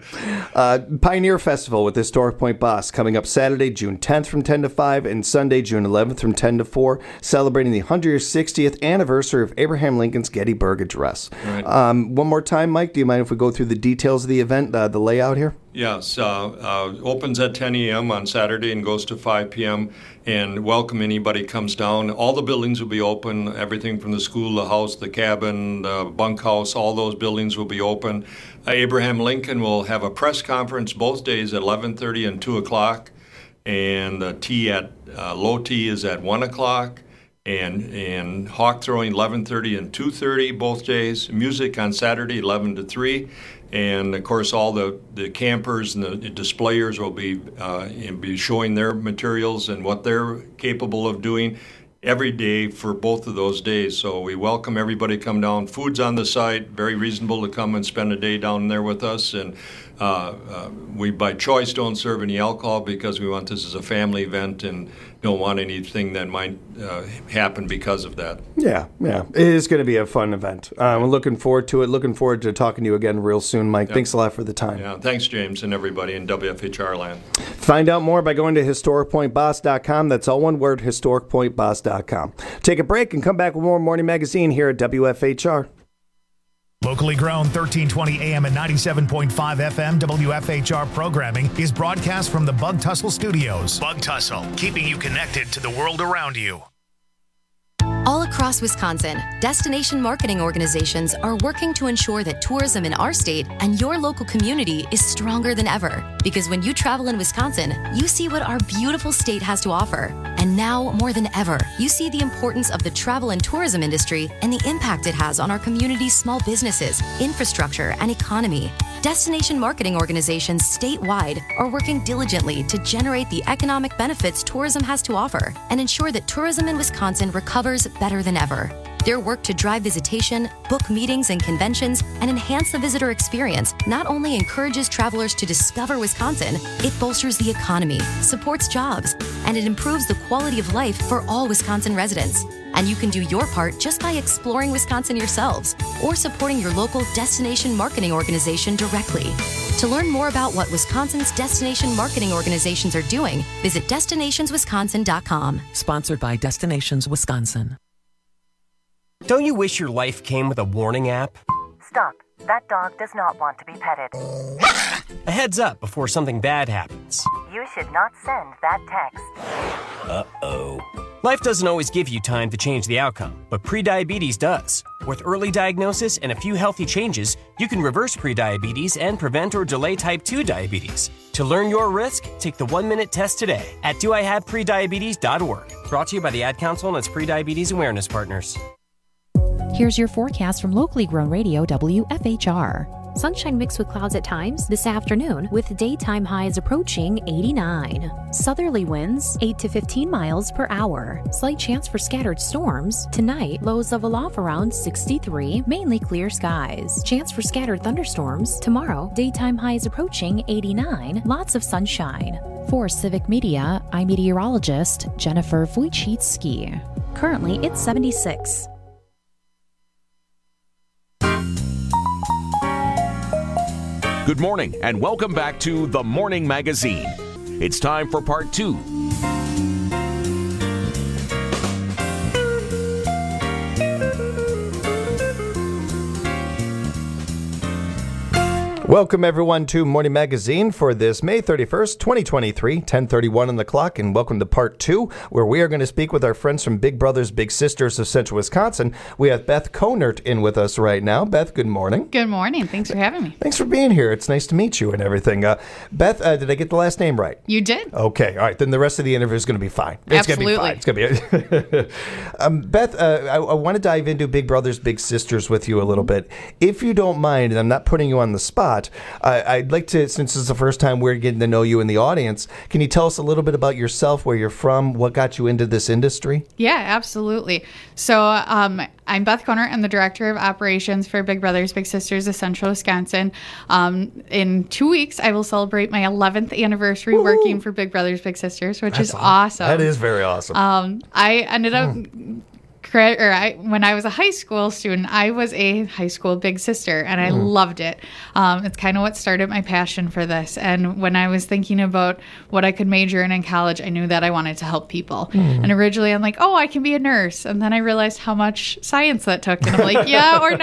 Speaker 1: Pioneer Festival with Historic Point Boss coming up Saturday, June 10th from 10 to 5, and Sunday, June 11th from 10 to 4, celebrating the 160th anniversary of Abraham Lincoln's Gettysburg Address.
Speaker 16: Right.
Speaker 1: One more time, Mike, do you mind if we go through the details of the event, the layout here?
Speaker 16: Yes, opens at 10 a.m. on Saturday and goes to 5 p.m. And welcome anybody comes down. All the buildings will be open, everything from the school, the house, the cabin, the bunkhouse, all those buildings will be open. Abraham Lincoln will have a press conference both days at 11:30 and 2 o'clock. And the tea low tea is at 1 o'clock. And hawk throwing 11:30 and 2:30 both days. Music on Saturday 11 to 3. And, of course, all the campers and the displayers will be showing their materials and what they're capable of doing every day for both of those days. So we welcome everybody to come down. Food's on the site, very reasonable to come and spend a day down there with us. And we, by choice, don't serve any alcohol because we want this as a family event and don't want anything that might happen because of that.
Speaker 1: Yeah. It is going to be a fun event. We're looking forward to it. Looking forward to talking to you again real soon, Mike. Thanks a lot for the time.
Speaker 16: Yeah, thanks, James, and everybody in WFHR land.
Speaker 1: Find out more by going to historicpointboss.com. That's all one word, historicpointboss.com. Take a break and come back with more Morning Magazine here at WFHR.
Speaker 17: Locally grown 1320 AM and 97.5 FM WFHR programming is broadcast from the Bug Tussle Studios. Bug Tussle, keeping you connected to the world around you.
Speaker 18: All across Wisconsin, destination marketing organizations are working to ensure that tourism in our state and your local community is stronger than ever. Because when you travel in Wisconsin, you see what our beautiful state has to offer. And now, more than ever, you see the importance of the travel and tourism industry and the impact it has on our community's small businesses, infrastructure, and economy. Destination marketing organizations statewide are working diligently to generate the economic benefits tourism has to offer and ensure that tourism in Wisconsin recovers better than ever. Their work to drive visitation, book meetings and conventions, and enhance the visitor experience not only encourages travelers to discover Wisconsin, it bolsters the economy, supports jobs, and it improves the quality of life for all Wisconsin residents. And you can do your part just by exploring Wisconsin yourselves or supporting your local destination marketing organization directly. To learn more about what Wisconsin's destination marketing organizations are doing, visit destinationswisconsin.com.
Speaker 19: Sponsored by Destinations Wisconsin. Don't you wish your life came with a warning app?
Speaker 20: Stop. That dog does not want to be petted.
Speaker 19: A heads up before something bad happens.
Speaker 20: You should not send that text.
Speaker 19: Uh-oh. Life doesn't always give you time to change the outcome, but prediabetes does. With early diagnosis and a few healthy changes, you can reverse prediabetes and prevent or delay type 2 diabetes. To learn your risk, take the 1-minute test today at doihaveprediabetes.org. Brought to you by the Ad Council and its prediabetes awareness partners.
Speaker 15: Here's your forecast from locally grown radio WFHR. Sunshine mixed with clouds at times this afternoon, with daytime highs approaching 89. Southerly winds 8 to 15 miles per hour. Slight chance for scattered storms. Tonight, lows level off around 63, mainly clear skies. Chance for scattered thunderstorms. Tomorrow, daytime highs approaching 89, lots of sunshine. For Civic Media, I'm meteorologist Jennifer Wojcicki. Currently, it's 76.
Speaker 2: Good morning and welcome back to The Morning Magazine. It's time for part 2.
Speaker 1: Welcome, everyone, to Morning Magazine for this May 31st, 2023, 10:31 on the clock, and welcome to Part 2, where we are going to speak with our friends from Big Brothers Big Sisters of Central Wisconsin. We have Beth Konert in with us right now. Beth, good morning.
Speaker 21: Good morning. Thanks for having me.
Speaker 1: Thanks for being here. It's nice to meet you and everything. Beth, did I get the last name right?
Speaker 21: You did.
Speaker 1: Okay. All right. Then the rest of the interview is going to be fine.
Speaker 21: Absolutely.
Speaker 1: It's going to be fine. Beth, I want to dive into Big Brothers Big Sisters with you a little bit. If you don't mind, and I'm not putting you on the spot, I'd like to, since it's the first time we're getting to know you in the audience, can you tell us a little bit about yourself, where you're from, what got you into this industry?
Speaker 21: Yeah, absolutely. So I'm Beth Konert. I'm the Director of Operations for Big Brothers Big Sisters of Central Wisconsin. In 2 weeks, I will celebrate my 11th anniversary working for Big Brothers Big Sisters, which is awesome.
Speaker 1: That is very awesome.
Speaker 21: I ended up... when I was a high school student, I was a high school big sister, and I loved it. It's kind of what started my passion for this. And when I was thinking about what I could major in college, I knew that I wanted to help people. And originally, I'm like, oh, I can be a nurse. And then I realized how much science that took. And I'm like, yeah, or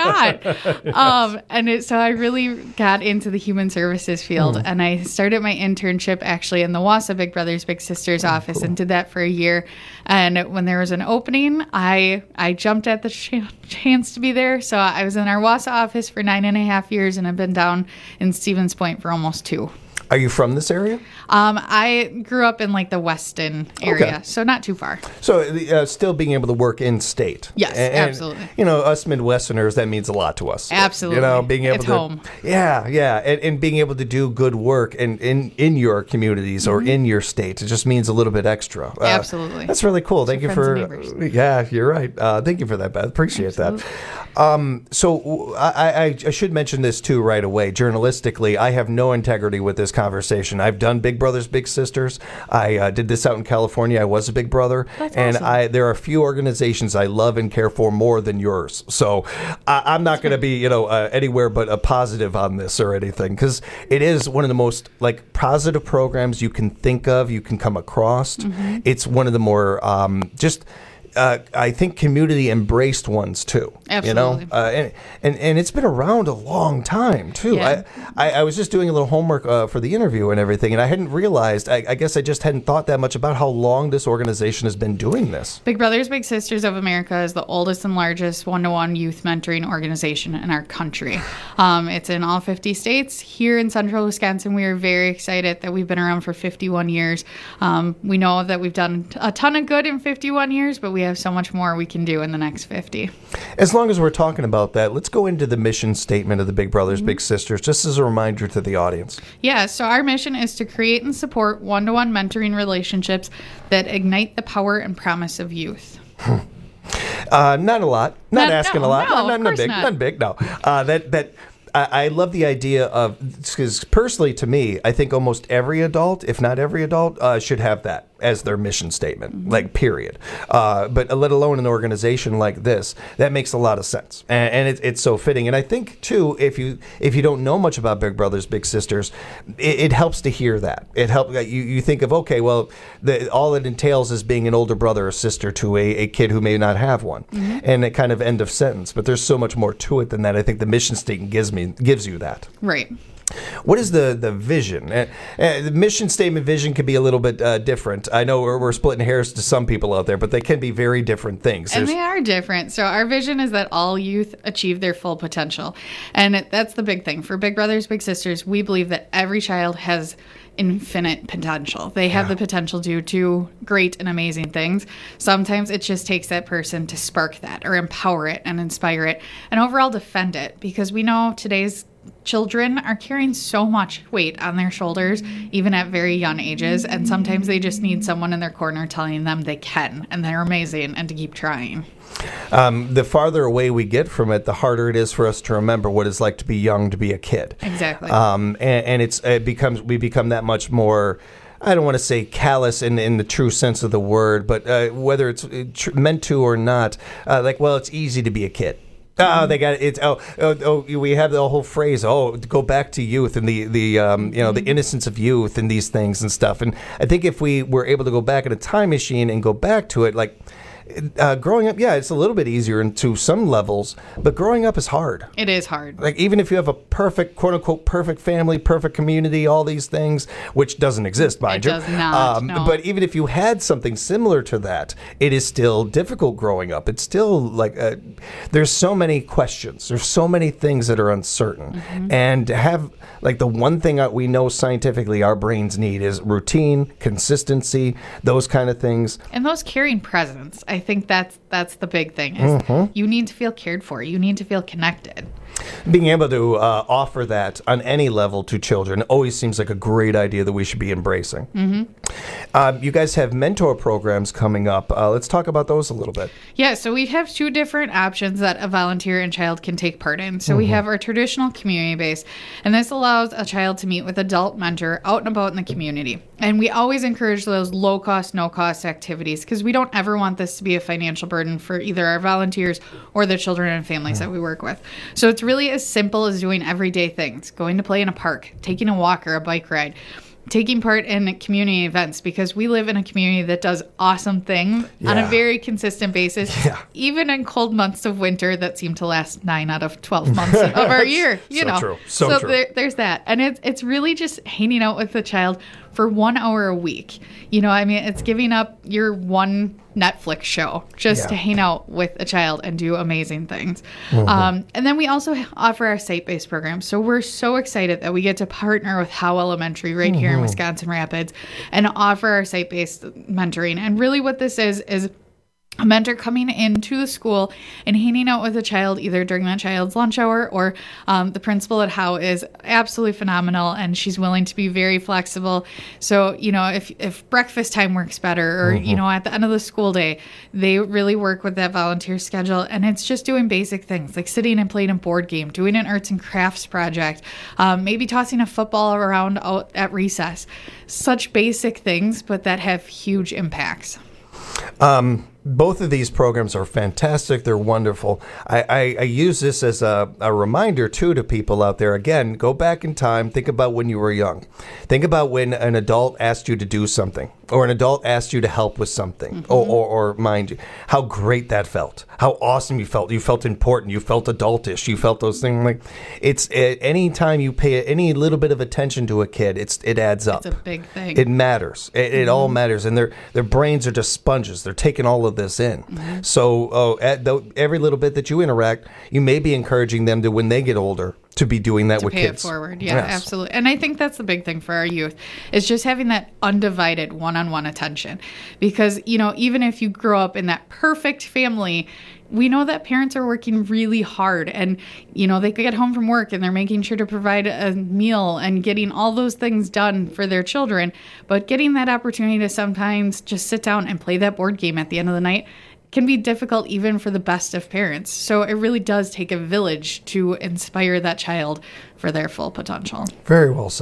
Speaker 21: not. So I really got into the human services field. And I started my internship actually in the Wausau Big Brothers Big Sisters office and did that for a year. And when there was an opening, I jumped at the chance to be there. So I was in our Wausau office for 9.5 years, and I've been down in Stevens Point for almost 2.
Speaker 1: Are you from this area?
Speaker 21: I grew up in like the Weston area, so not too far.
Speaker 1: So still being able to work in state.
Speaker 21: Yes, absolutely.
Speaker 1: You know, us Midwesterners, that means a lot to us.
Speaker 21: Absolutely.
Speaker 1: You know, being able
Speaker 21: it's
Speaker 1: to
Speaker 21: home.
Speaker 1: Yeah, and being able to do good work in your communities or in your state, it just means a little bit extra.
Speaker 21: Absolutely.
Speaker 1: That's really cool. Thank you for. Yeah, you're right. Thank you for that, Beth. Appreciate that. So I should mention this too right away. Journalistically, I have no integrity with this conversation. I've done Big Brothers Big Sisters. I did this out in California. I was a big brother.
Speaker 21: That's
Speaker 1: and
Speaker 21: awesome.
Speaker 1: there are a few organizations I love and care for more than yours. So I'm not going to be anywhere but a positive on this or anything, because it is one of the most positive programs you can think of, you can come across. It's one of the more I think community embraced ones too.
Speaker 21: Absolutely.
Speaker 1: You know, and it's been around a long time too.
Speaker 21: Yeah.
Speaker 1: I was just doing a little homework for the interview and everything, and I hadn't realized. I guess I just hadn't thought that much about how long this organization has been doing this.
Speaker 21: Big Brothers Big Sisters of America is the oldest and largest one-to-one youth mentoring organization in our country. It's in all 50 states. Here in Central Wisconsin, we are very excited that we've been around for 51 years. We know that we've done a ton of good in 51 years, but we have so much more we can do in the next 50.
Speaker 1: As long as we're talking about that, let's go into the mission statement of the Big Brothers Big Sisters, just as a reminder to the audience.
Speaker 21: Yeah, so our mission is to create and support one-to-one mentoring relationships that ignite the power and promise of youth.
Speaker 1: Not a lot. Not asking a lot.
Speaker 21: No,
Speaker 1: Not big. No. I love the idea of, because personally to me, I think almost every adult, if not every adult, should have that. as their mission statement, like period. But let alone an organization like this, that makes a lot of sense, and it's so fitting. And I think too, if you don't know much about Big Brothers Big Sisters, it helps to hear that. It helps you think of, okay, well, all it entails is being an older brother or sister to a kid who may not have one, and it kind of end of sentence. But there's so much more to it than that. I think the mission statement gives you that.
Speaker 21: Right.
Speaker 1: What is the vision? The mission statement vision can be a little bit different. I know we're splitting hairs to some people out there, but they can be very different things.
Speaker 21: And they are different. So our vision is that all youth achieve their full potential. And that's the big thing. For Big Brothers Big Sisters, we believe that every child has infinite potential. They have the potential to do great and amazing things. Sometimes it just takes that person to spark that or empower it and inspire it and overall defend it, because we know today's children are carrying so much weight on their shoulders, even at very young ages, and sometimes they just need someone in their corner telling them they can and they're amazing and to keep trying.
Speaker 1: The farther away we get from it, the harder it is for us to remember what it's like to be young, to be a kid.
Speaker 21: Exactly.
Speaker 1: We become that much more, I don't want to say callous in the true sense of the word, but whether it's meant to or not, it's easy to be a kid. Oh, they got it. We have the whole phrase. Oh, go back to youth and the innocence of youth and these things and stuff. And I think if we were able to go back in a time machine and go back to it, growing up, it's a little bit easier to some levels, but growing up is hard.
Speaker 21: It is hard.
Speaker 1: Like, even if you have a perfect, quote unquote, perfect family, perfect community, all these things, which doesn't exist, mind you.
Speaker 21: It does not. No.
Speaker 1: But even if you had something similar to that, it is still difficult growing up. It's still there's so many questions. There's so many things that are uncertain. And to have, the one thing we know scientifically our brains need is routine, consistency, those kind of things.
Speaker 21: And those caring presence. I think that's the big thing. Is you need to feel cared for. You need to feel connected.
Speaker 1: Being able to offer that on any level to children always seems like a great idea that we should be embracing. You guys have mentor programs coming up. Let's talk about those a little bit.
Speaker 21: Yeah, so we have two different options that a volunteer and child can take part in. So we have our traditional community base, and this allows a child to meet with adult mentor out and about in the community. And we always encourage those low-cost, no-cost activities, because we don't ever want this to be a financial burden for either our volunteers or the children and families that we work with. So it's really as simple as doing everyday things, going to play in a park, taking a walk or a bike ride, taking part in community events, because we live in a community that does awesome things on a very consistent basis, even in cold months of winter that seem to last 9 out of 12 months of our year.
Speaker 1: True. So true.
Speaker 21: There's that. And it's really just hanging out with the child for 1 hour a week. It's giving up your one Netflix show just to hang out with a child and do amazing things. And then we also offer our site-based programs. So we're so excited that we get to partner with Howe Elementary right here in Wisconsin Rapids and offer our site-based mentoring. And really what this is a mentor coming into the school and hanging out with a child either during that child's lunch hour, or the principal at Howe is absolutely phenomenal, and she's willing to be very flexible. So, if breakfast time works better, or, at the end of the school day, they really work with that volunteer schedule. And it's just doing basic things like sitting and playing a board game, doing an arts and crafts project, maybe tossing a football around out at recess. Such basic things, but that have huge impacts.
Speaker 1: Both of these programs are fantastic. They're wonderful. I use this as a reminder, too, to people out there. Again, go back in time. Think about when you were young. Think about when an adult asked you to do something, or an adult asked you to help with something, or mind you, how great that felt. How awesome you felt. You felt important. You felt adultish. You felt those things. It's any time you pay any little bit of attention to a kid, it adds up.
Speaker 21: It's a big thing.
Speaker 1: It matters. It all matters. And their brains are just sponges. They're taking all of this in. So every little bit that you interact, you may be encouraging them to, when they get older, to be doing that with kids.
Speaker 21: To pay it forward. Yeah, absolutely. And I think that's the big thing for our youth, is just having that undivided one-on-one attention. Because, even if you grow up in that perfect family, we know that parents are working really hard, and, they get home from work and they're making sure to provide a meal and getting all those things done for their children. But getting that opportunity to sometimes just sit down and play that board game at the end of the night can be difficult even for the best of parents. So it really does take a village to inspire that child for their full potential.
Speaker 1: Very well said.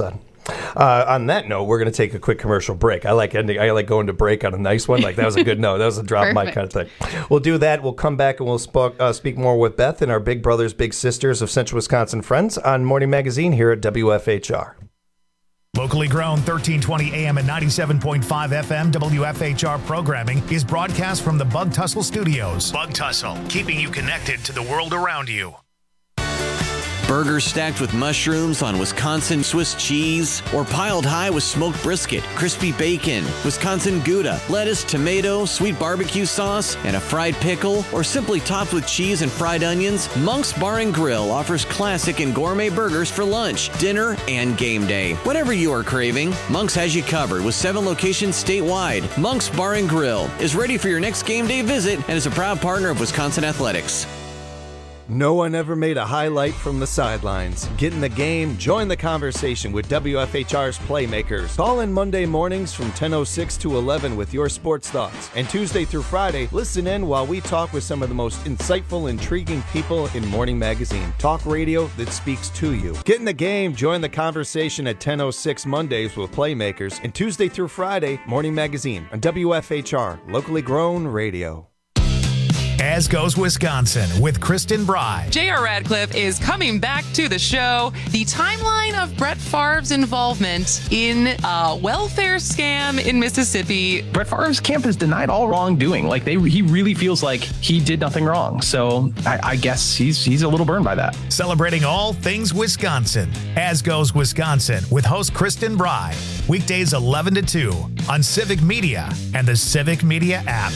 Speaker 1: On that note, we're going to take a quick commercial break. I like going to break on a nice one. Like, that was a good note. That was a drop mic kind of thing. We'll do that. We'll come back and we'll speak more with Beth and our Big Brothers Big Sisters of Central Wisconsin friends on Morning Magazine here at WFHR.
Speaker 17: Locally grown 1320 AM and 97.5 FM WFHR programming is broadcast from the Bug Tussle Studios. Bug Tussle, keeping you connected to the world around you.
Speaker 3: Burgers stacked with mushrooms on Wisconsin Swiss cheese, or piled high with smoked brisket, crispy bacon, Wisconsin Gouda, lettuce, tomato, sweet barbecue sauce, and a fried pickle, or simply topped with cheese and fried onions, Monk's Bar and Grill offers classic and gourmet burgers for lunch, dinner, and game day. Whatever you are craving, Monk's has you covered with 7 locations statewide. Monk's Bar and Grill is ready for your next game day visit and is a proud partner of Wisconsin Athletics.
Speaker 1: No one ever made a highlight from the sidelines. Get in the game, join the conversation with WFHR's Playmakers. Call in Monday mornings from 10:06 to 11 with your sports thoughts. And Tuesday through Friday, listen in while we talk with some of the most insightful, intriguing people in Morning Magazine. Talk radio that speaks to you. Get in the game, join the conversation at 10:06 Mondays with Playmakers. And Tuesday through Friday, Morning Magazine on WFHR, locally grown radio.
Speaker 17: As Goes Wisconsin with Kristen Bry.
Speaker 22: J.R. Radcliffe is coming back to the show. The timeline of Brett Favre's involvement in a welfare scam in Mississippi.
Speaker 23: Brett Favre's camp has denied all wrongdoing. Like he really feels like he did nothing wrong. So I guess he's a little burned by that.
Speaker 17: Celebrating all things Wisconsin. As Goes Wisconsin with host Kristen Bry. Weekdays 11 to 2 on Civic Media and the Civic Media app.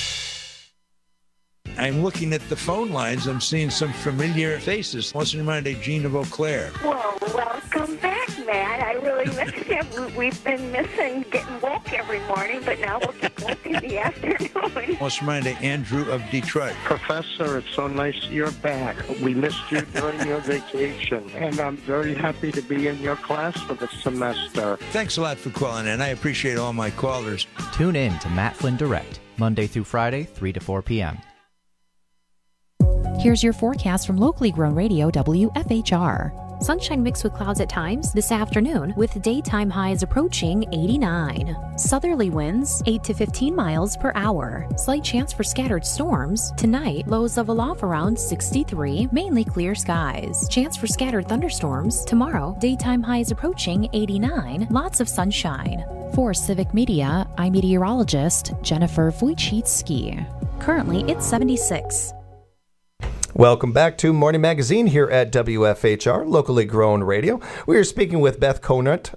Speaker 24: I'm looking at the phone lines. I'm seeing some familiar faces. Let's remind Gene of Eau Claire.
Speaker 25: Well, welcome back, Matt. I really miss you. We've been missing getting woke every morning, but now we'll get woke in the afternoon.
Speaker 24: Let's remind Andrew of Detroit.
Speaker 26: Professor, it's so nice you're back. We missed you during your vacation, and I'm very happy to be in your class for the semester.
Speaker 24: Thanks a lot for calling in. I appreciate all my callers.
Speaker 27: Tune in to Matt Flynn Direct, Monday through Friday, 3 to 4 p.m.
Speaker 15: Here's your forecast from locally grown radio WFHR. Sunshine mixed with clouds at times this afternoon, with daytime highs approaching 89. Southerly winds 8 to 15 miles per hour. Slight chance for scattered storms. Tonight, lows level off around 63, mainly clear skies. Chance for scattered thunderstorms. Tomorrow, daytime highs approaching 89, lots of sunshine. For Civic Media, I'm meteorologist Jennifer Wojcicki. Currently, it's 76.
Speaker 1: Welcome back to Morning Magazine here at WFHR, locally grown radio. We are speaking with Beth Conert.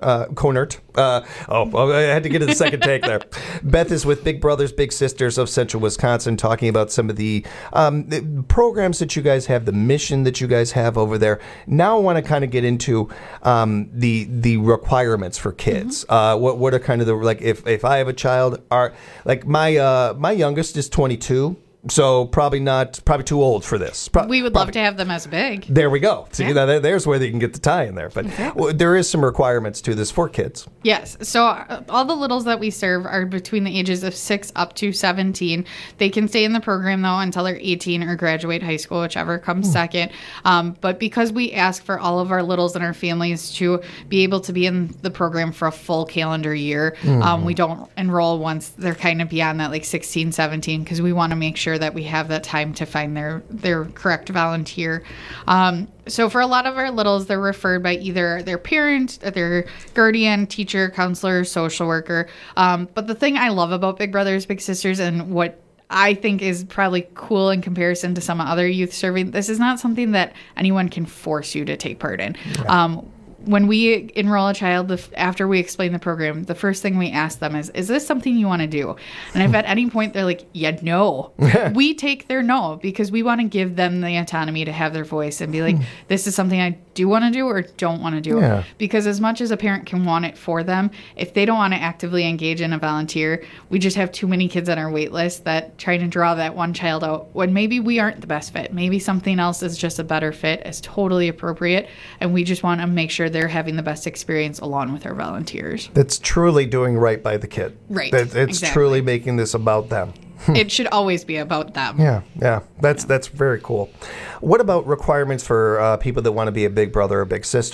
Speaker 1: I had to get to the second take there. Beth is with Big Brothers Big Sisters of Central Wisconsin, talking about some of the programs that you guys have, the mission that you guys have over there. Now I want to kind of get into the requirements for kids. Mm-hmm. What are kind of the, like, if I have a child, my youngest is 22. So probably too old for this.
Speaker 21: We would love to have them as big.
Speaker 1: There we go. See, there's where they can get the tie in there. But there is some requirements to this for kids.
Speaker 21: Yes. So all the littles that we serve are between the ages of 6 up to 17. They can stay in the program, though, until they're 18 or graduate high school, whichever comes second. But because we ask for all of our littles and our families to be able to be in the program for a full calendar year, we don't enroll once they're kind of beyond that, like 16, 17, because we want to make sure that we have that time to find their correct volunteer. So for a lot of our littles, they're referred by either their parent, their guardian, teacher, counselor, social worker. But the thing I love about Big Brothers Big Sisters, and what I think is probably cool in comparison to some other youth serving, this is not something that anyone can force you to take part in. Yeah. When we enroll a child, after we explain the program, the first thing we ask them is this something you want to do? And if at any point they're like, yeah, no, we take their no, because we want to give them the autonomy to have their voice and be like, this is something I do want to do or don't want to do. Yeah. Because as much as a parent can want it for them, if they don't want to actively engage in a volunteer, we just have too many kids on our wait list that trying to draw that one child out when maybe we aren't the best fit. Maybe something else is just a better fit, is totally appropriate. And we just want to make sure they're having the best experience along with our volunteers.
Speaker 1: That's truly doing right by the kid.
Speaker 21: Right.
Speaker 1: It's truly making this about them.
Speaker 21: It should always be about them.
Speaker 1: Yeah. That's very cool. What about requirements for people that want to be a big brother or big sister?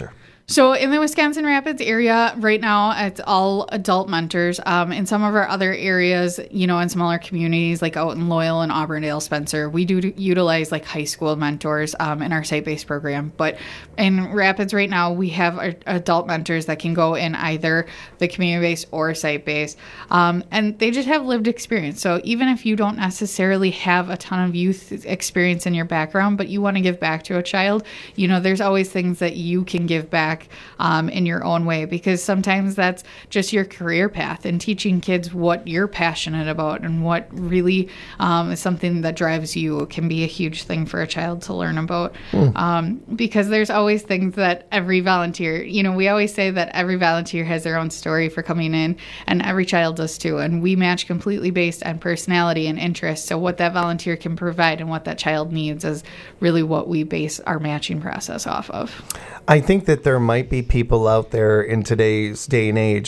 Speaker 21: So in the Wisconsin Rapids area right now, it's all adult mentors. In some of our other areas, in smaller communities like out in Loyal and Auburndale, Spencer, we do utilize like high school mentors in our site-based program. But in Rapids right now, we have adult mentors that can go in either the community-based or site-based. And they just have lived experience. So even if you don't necessarily have a ton of youth experience in your background, but you want to give back to a child, there's always things that you can give back in your own way, because sometimes that's just your career path, and teaching kids what you're passionate about and what really is something that drives you can be a huge thing for a child to learn about. Because there's always things that every volunteer, we always say that every volunteer has their own story for coming in, and every child does too. And we match completely based on personality and interest. So what that volunteer can provide and what that child needs is really what we base our matching process off of.
Speaker 1: I think that there might be people out there in today's day and age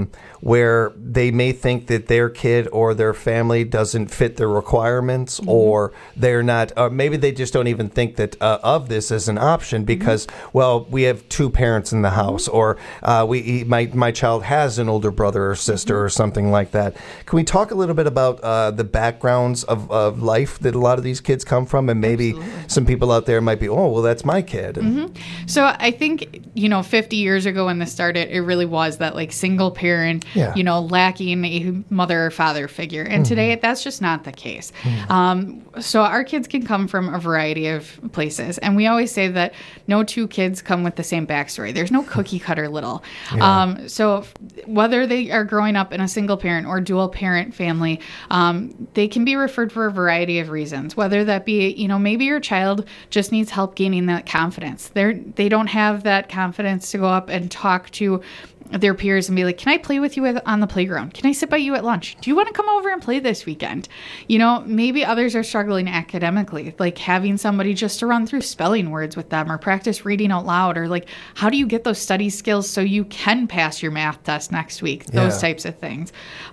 Speaker 1: where they may think that their kid or their family doesn't fit their requirements, or they're not, or maybe they just don't even think that of this as an option because, well, we have two parents in the house, or my child has an older brother or sister or something like that. Can we talk a little bit about the backgrounds of life that a lot of these kids come from, and maybe some people out there might be, oh, well, that's my kid.
Speaker 21: So I think, 50 years ago when this started, it really was that like single parent, lacking a mother or father figure. And today that's just not the case. So our kids can come from a variety of places. And we always say that no two kids come with the same backstory. There's no cookie cutter little. So whether they are growing up in a single parent or dual parent family, they can be referred for a variety of reasons, whether that be, maybe your child just needs help gaining that confidence. They don't have that confidence to go up and talk to their peers and be like, can I play with you on the playground? Can I sit by you at lunch? Do you want to come over and play this weekend? Maybe others are struggling academically, like having somebody just to run through spelling words with them or practice reading out loud, or like, how do you get those study skills so you can pass your math test next week? Those types of things.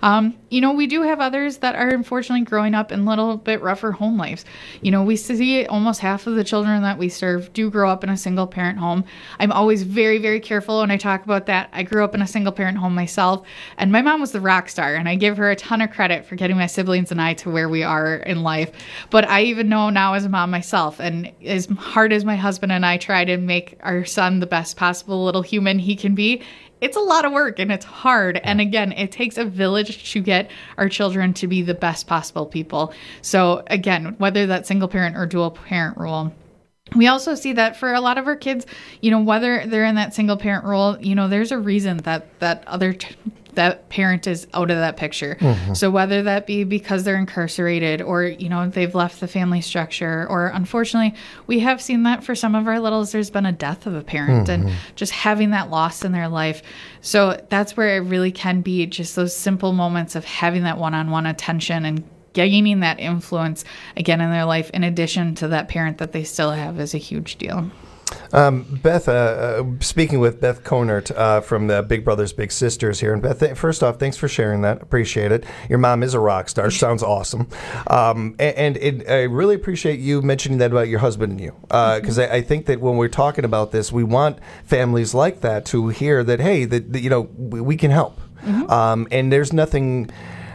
Speaker 21: We do have others that are unfortunately growing up in a little bit rougher home lives. We see almost half of the children that we serve do grow up in a single parent home. I'm always very, very careful when I talk about that. I grew up in a single parent home myself, and my mom was the rock star, and I give her a ton of credit for getting my siblings and I to where we are in life. But I even know now as a mom myself, and as hard as my husband and I try to make our son the best possible little human he can be, it's a lot of work and it's hard. And again, it takes a village to get our children to be the best possible people. So again, whether that's single parent or dual parent role, we also see that for a lot of our kids, whether they're in that single parent role, there's a reason that that parent is out of that picture. So whether that be because they're incarcerated or, they've left the family structure, or unfortunately, we have seen that for some of our littles, there's been a death of a parent and just having that loss in their life. So that's where it really can be just those simple moments of having that one-on-one attention and gaining that influence again in their life, in addition to that parent that they still have, is a huge deal.
Speaker 1: Beth, speaking with Beth Konert from the Big Brothers Big Sisters here. And Beth, first off, thanks for sharing that. Appreciate it. Your mom is a rock star. Sounds awesome. I really appreciate you mentioning that about your husband and you, because I think that when we're talking about this, we want families like that to hear that, hey, we can help. And there's nothing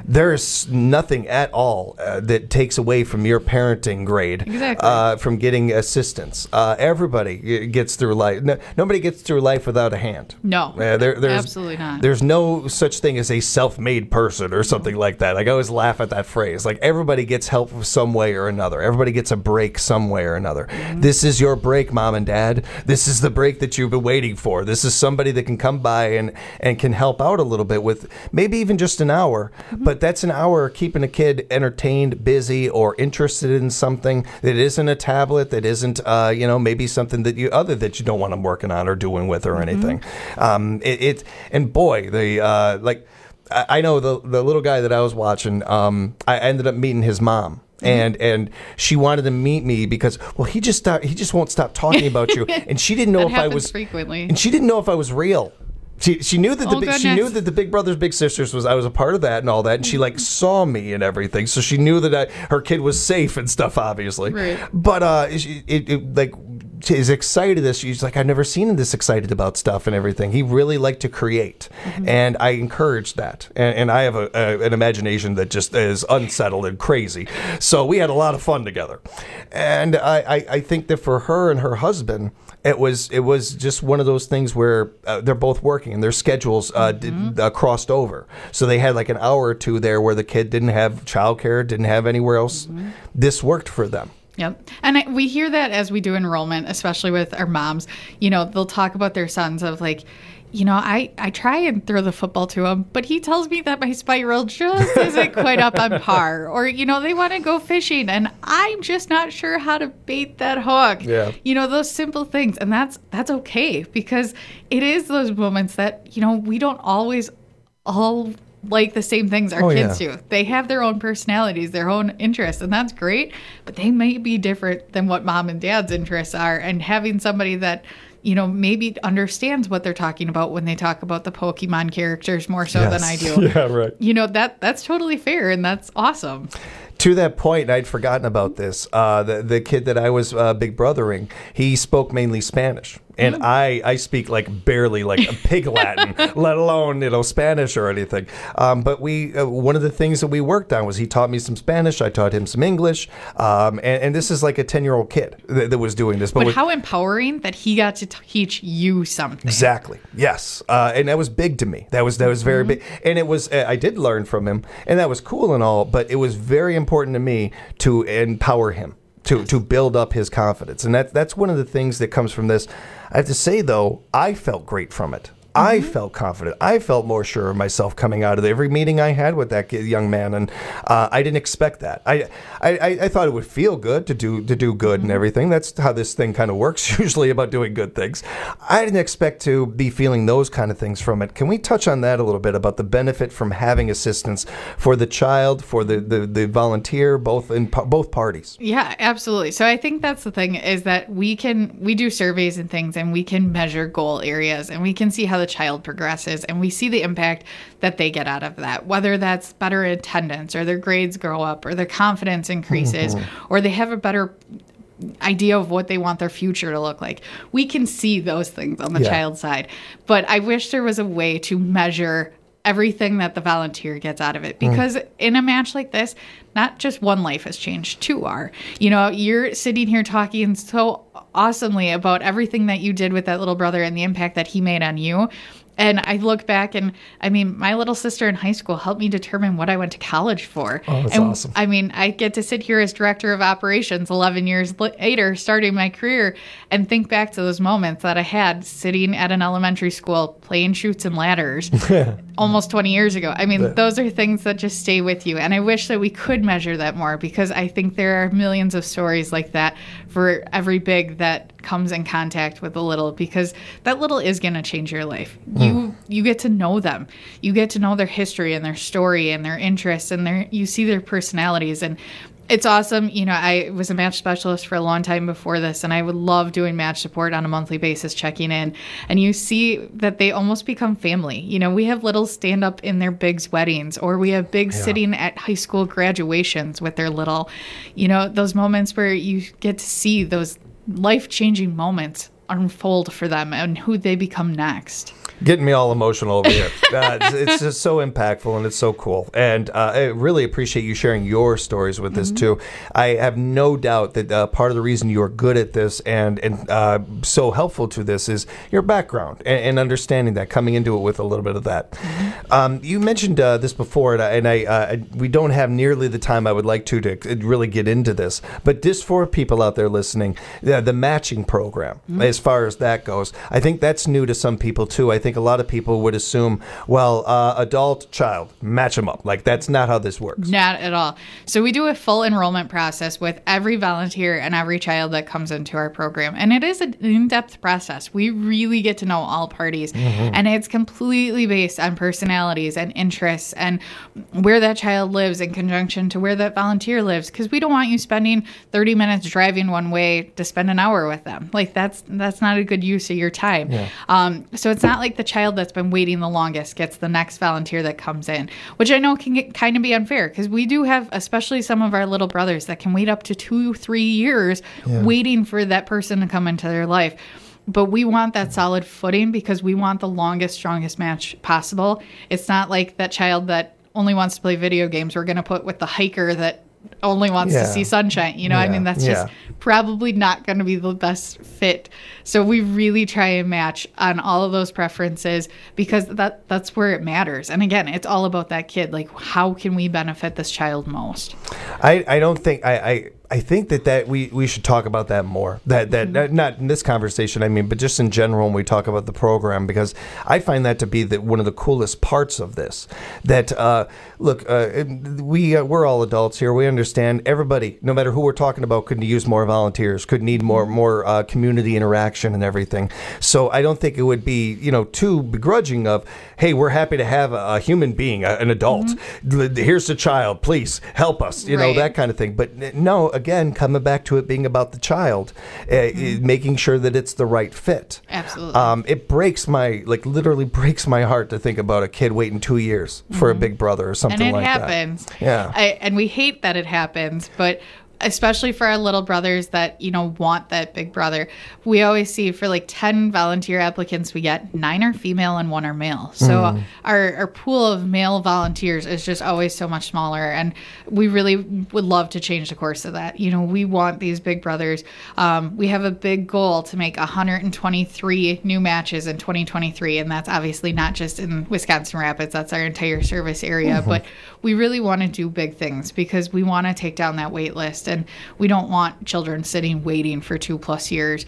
Speaker 1: at all that takes away from your parenting grade, from getting assistance. Everybody gets through life. Nobody gets through life without a hand.
Speaker 21: No,
Speaker 1: there's
Speaker 21: absolutely not.
Speaker 1: There's no such thing as a self-made person or something like that. Like, I always laugh at that phrase. Like, everybody gets help some way or another. Everybody gets a break some way or another. This is your break, Mom and Dad. This is the break that you've been waiting for. This is somebody that can come by and can help out a little bit with maybe even just an hour. But that's an hour keeping a kid entertained, busy, or interested in something that isn't a tablet, that isn't, maybe something that you don't want them working on or doing with or anything. I know the little guy that I was watching, I ended up meeting his mom. And she wanted to meet me because, well, he just won't stop talking about you. And she didn't know if I was frequently. And she didn't know if I was real. She knew that the Big Brothers Big Sisters I was a part of that and all that, and she saw me and everything, so she knew that her kid was safe and stuff, obviously. Right. But is excited as she's like, I've never seen him this excited about stuff and everything. He really liked to create, and I encouraged that. And I have an imagination that just is unsettled and crazy. So we had a lot of fun together. And I think that for her and her husband, it was just one of those things where they're both working and their schedules crossed over. So they had like an hour or two there where the kid didn't have childcare, didn't have anywhere else. This worked for them.
Speaker 21: Yep. And we hear that as we do enrollment, especially with our moms. They'll talk about their sons of like, I try and throw the football to him, but he tells me that my spiral just isn't quite up on par. Or, they want to go fishing, and I'm just not sure how to bait that hook.
Speaker 1: Yeah.
Speaker 21: Those simple things. And that's okay, because it is those moments that, we don't always all like the same things our kids do. They have their own personalities, their own interests, and that's great, but they may be different than what mom and dad's interests are. And having somebody that maybe understands what they're talking about when they talk about the Pokemon characters more so than I do.
Speaker 1: Yeah, right.
Speaker 21: That's totally fair, and that's awesome.
Speaker 1: To that point, I'd forgotten about this. The kid that I was big brothering, he spoke mainly Spanish. And I speak like barely like pig Latin, let alone, Spanish or anything. But we one of the things that we worked on was he taught me some Spanish. I taught him some English. And this is like a 10-year-old kid that was doing this.
Speaker 21: But how empowering that he got to teach you something.
Speaker 1: Exactly. Yes. And that was big to me. That was very big. And it was, I did learn from him, and that was cool and all, but it was very important to me to empower him, to build up his confidence. And that's one of the things that comes from this. I have to say, though, I felt great from it. I felt confident. I felt more sure of myself coming out of every meeting I had with that young man, and I didn't expect that. I thought it would feel good to do good and everything. That's how this thing kind of works, usually about doing good things. I didn't expect to be feeling those kind of things from it. Can we touch on that a little bit, about the benefit from having assistance for the child, for the volunteer, both parties?
Speaker 21: Yeah, absolutely. So I think that's the thing, is that we do surveys and things, and we can measure goal areas, and we can see how the child progresses, and we see the impact that they get out of that, whether that's better attendance, or their grades grow up, or their confidence increases, or they have a better idea of what they want their future to look like. We can see those things on the child's side, but I wish there was a way to measure everything that the volunteer gets out of it, because in a match like this, not just one life has changed, two are. You're sitting here talking so awesomely about everything that you did with that little brother and the impact that he made on you. And I look back, and my little sister in high school helped me determine what I went to college for.
Speaker 1: Oh, that's awesome.
Speaker 21: I get to sit here as director of operations 11 years later, starting my career, and think back to those moments that I had sitting at an elementary school playing Chutes and Ladders almost 20 years ago. Those are things that just stay with you. And I wish that we could measure that more, because I think there are millions of stories like that for every big that comes in contact with a little, because that little is going to change your life. You get to know them. You get to know their history and their story and their interests, and you see their personalities. And it's awesome. I was a match specialist for a long time before this, and I would love doing match support on a monthly basis, checking in. And you see that they almost become family. We have littles stand up in their bigs' weddings, or we have bigs sitting at high school graduations with their little. Those moments where you get to see those life-changing moments unfold for them and who they become next.
Speaker 1: Getting me all emotional over here. It's just so impactful, and it's so cool. And I really appreciate you sharing your stories with this, too. I have no doubt that part of the reason you're good at this and so helpful to this is your background and understanding that, coming into it with a little bit of that. You mentioned this before, and we don't have nearly the time I would like to really get into this. But just for people out there listening, the matching program, as far as that goes, I think that's new to some people, too. I think a lot of people would assume, well, adult, child, match them up. Like, that's not how this works.
Speaker 21: Not at all. So we do a full enrollment process with every volunteer and every child that comes into our program. And it is an in-depth process. We really get to know all parties. And it's completely based on personalities and interests and where that child lives in conjunction to where that volunteer lives. Because we don't want you spending 30 minutes driving one way to spend an hour with them. Like, that's not a good use of your time. So it's not like the child that's been waiting the longest gets the next volunteer that comes in, which I know can kind of be unfair because we do have, especially some of our little brothers that can wait up to 2-3 years waiting for that person to come into their life. But we want that solid footing because we want the longest, strongest match possible. It's not like that child that only wants to play video games we're going to put with the hiker that only wants to see sunshine. You know, I mean, that's just probably not going to be the best fit. So we really try and match on all of those preferences because that's where it matters. And again, it's all about that kid. Like, how can we benefit this child most?
Speaker 1: I don't think I think that we should talk about that more. That not in this conversation, I mean, but just in general when we talk about the program, because I find that to be one of the coolest parts of this. That look, we're all adults here. We understand everybody, no matter who we're talking about, could use more volunteers, could need more community interaction and everything. So I don't think it would be too begrudging of, hey, we're happy to have a human being, an adult. Here's a child, please help us. You know, that kind of thing. But no. Again, coming back to it being about the child, making sure that it's the right fit.
Speaker 21: Absolutely.
Speaker 1: It literally breaks my heart to think about a kid waiting 2 years for a big brother or something like that.
Speaker 21: And it happens.
Speaker 1: Yeah.
Speaker 21: And we hate that it happens, but especially for our little brothers that, want that big brother. We always see for 10 volunteer applicants we get, 9 are female and 1 are male. So our pool of male volunteers is just always so much smaller. And we really would love to change the course of that. We want these big brothers. We have a big goal to make 123 new matches in 2023. And that's obviously not just in Wisconsin Rapids. That's our entire service area. But we really want to do big things because we want to take down that wait list. And we don't want children sitting waiting for 2+ years.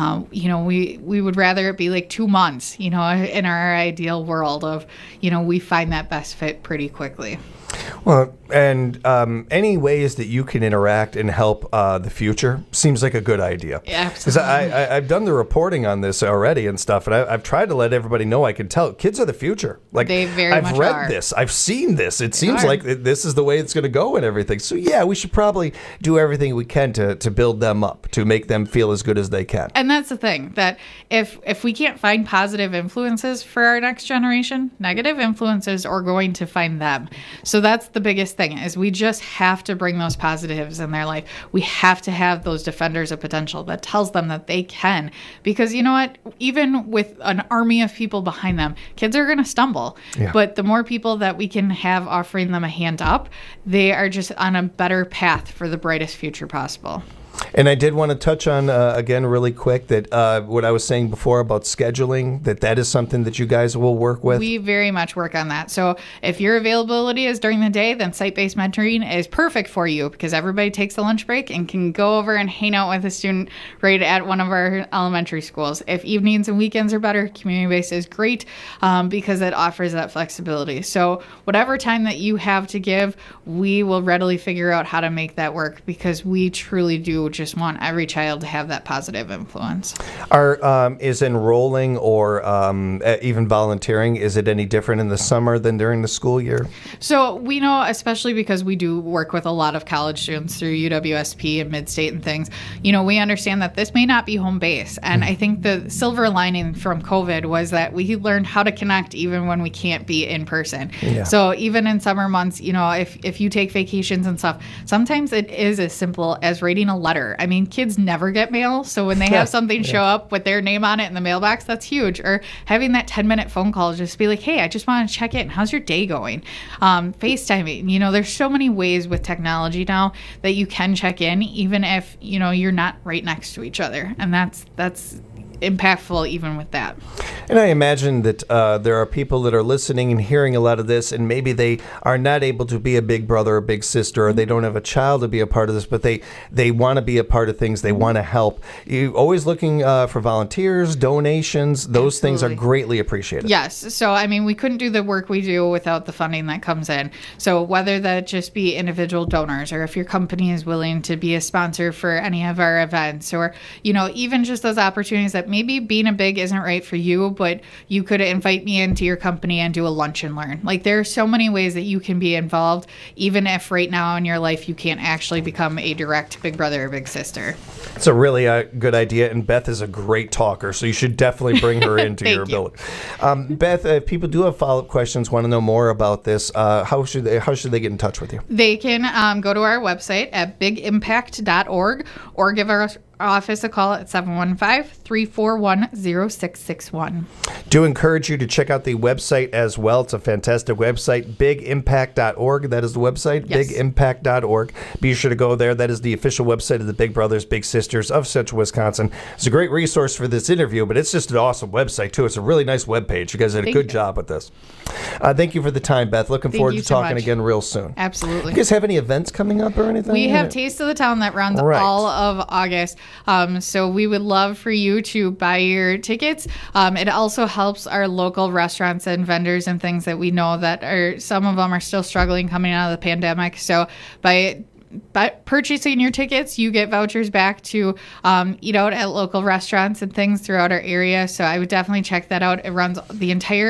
Speaker 21: We would rather it be 2 months, in our ideal world of, we find that best fit pretty quickly.
Speaker 1: Well, and any ways that you can interact and help the future seems like a good idea.
Speaker 21: Yeah,
Speaker 1: because I've done the reporting on this already and stuff, and I've tried to let everybody know. I can tell kids are the future.
Speaker 21: They very much
Speaker 1: I've read
Speaker 21: are.
Speaker 1: this. I've seen this. It seems like this is the way it's going to go and everything. So yeah, we should probably do everything we can to build them up, to make them feel as good as they can.
Speaker 21: And that's the thing, that if we can't find positive influences for our next generation, negative influences are going to find them. So that's the biggest thing, is we just have to bring those positives in their life. We have to have those defenders of potential that tells them that they can. Because you know what? Even with an army of people behind them, kids are going to stumble. Yeah. But the more people that we can have offering them a hand up, they are just on a better path for the brightest future possible.
Speaker 1: And I did want to touch on, again, really quick, that what I was saying before about scheduling, that is something that you guys will work with.
Speaker 21: We very much work on that. So if your availability is during the day, then site-based mentoring is perfect for you because everybody takes a lunch break and can go over and hang out with a student right at one of our elementary schools. If evenings and weekends are better, community-based is great because it offers that flexibility. So whatever time that you have to give, we will readily figure out how to make that work because we truly do just want every child to have that positive influence.
Speaker 1: Is enrolling or even volunteering, is it any different in the summer than during the school year?
Speaker 21: So we know, especially because we do work with a lot of college students through UWSP and Midstate and things, we understand that this may not be home base. And I think the silver lining from COVID was that we learned how to connect even when we can't be in person. Yeah. So even in summer months, if you take vacations and stuff, sometimes it is as simple as writing a letter. I mean, kids never get mail, so when they have something show up with their name on it in the mailbox, that's huge. Or having that 10-minute phone call, just be like, hey, I just want to check in. How's your day going? FaceTiming. There's so many ways with technology now that you can check in, even if, you're not right next to each other. And that's impactful even with that.
Speaker 1: And I imagine that there are people that are listening and hearing a lot of this, and maybe they are not able to be a big brother or big sister, or they don't have a child to be a part of this, but they want to be a part of things. They want to help. You're always looking for volunteers, donations. Those things are greatly appreciated.
Speaker 21: Yes. So, we couldn't do the work we do without the funding that comes in. So whether that just be individual donors, or if your company is willing to be a sponsor for any of our events, or, even just those opportunities that maybe being a big isn't right for you, but you could invite me into your company and do a lunch and learn. Like, there are so many ways that you can be involved, even if right now in your life you can't actually become a direct big brother or big sister.
Speaker 1: It's a really good idea, and Beth is a great talker, so you should definitely bring her into your ability. Beth, if people do have follow-up questions, want to know more about this, how should they get in touch with you?
Speaker 21: They can go to our website at bigimpact.org or give our office a call at 715-341-0661.
Speaker 1: Do encourage you to check out the website as well. It's a fantastic website, bigimpact.org. That is the website, yes. bigimpact.org. Be sure to go there. That is the official website of the Big Brothers Big Sisters of Central Wisconsin. It's a great resource for this interview, but it's just an awesome website, too. It's a really nice webpage. You guys did a good job with this. Thank you for the time, Beth. Looking forward to talking again real soon.
Speaker 21: Absolutely.
Speaker 1: You guys have any events coming up or anything?
Speaker 21: We have Taste of the Town that runs all of August. So we would love for you to buy your tickets. It also helps our local restaurants and vendors and things that we know that some of them are still struggling coming out of the pandemic. So by purchasing your tickets, you get vouchers back to eat out at local restaurants and things throughout our area. So I would definitely check that out. It runs the entire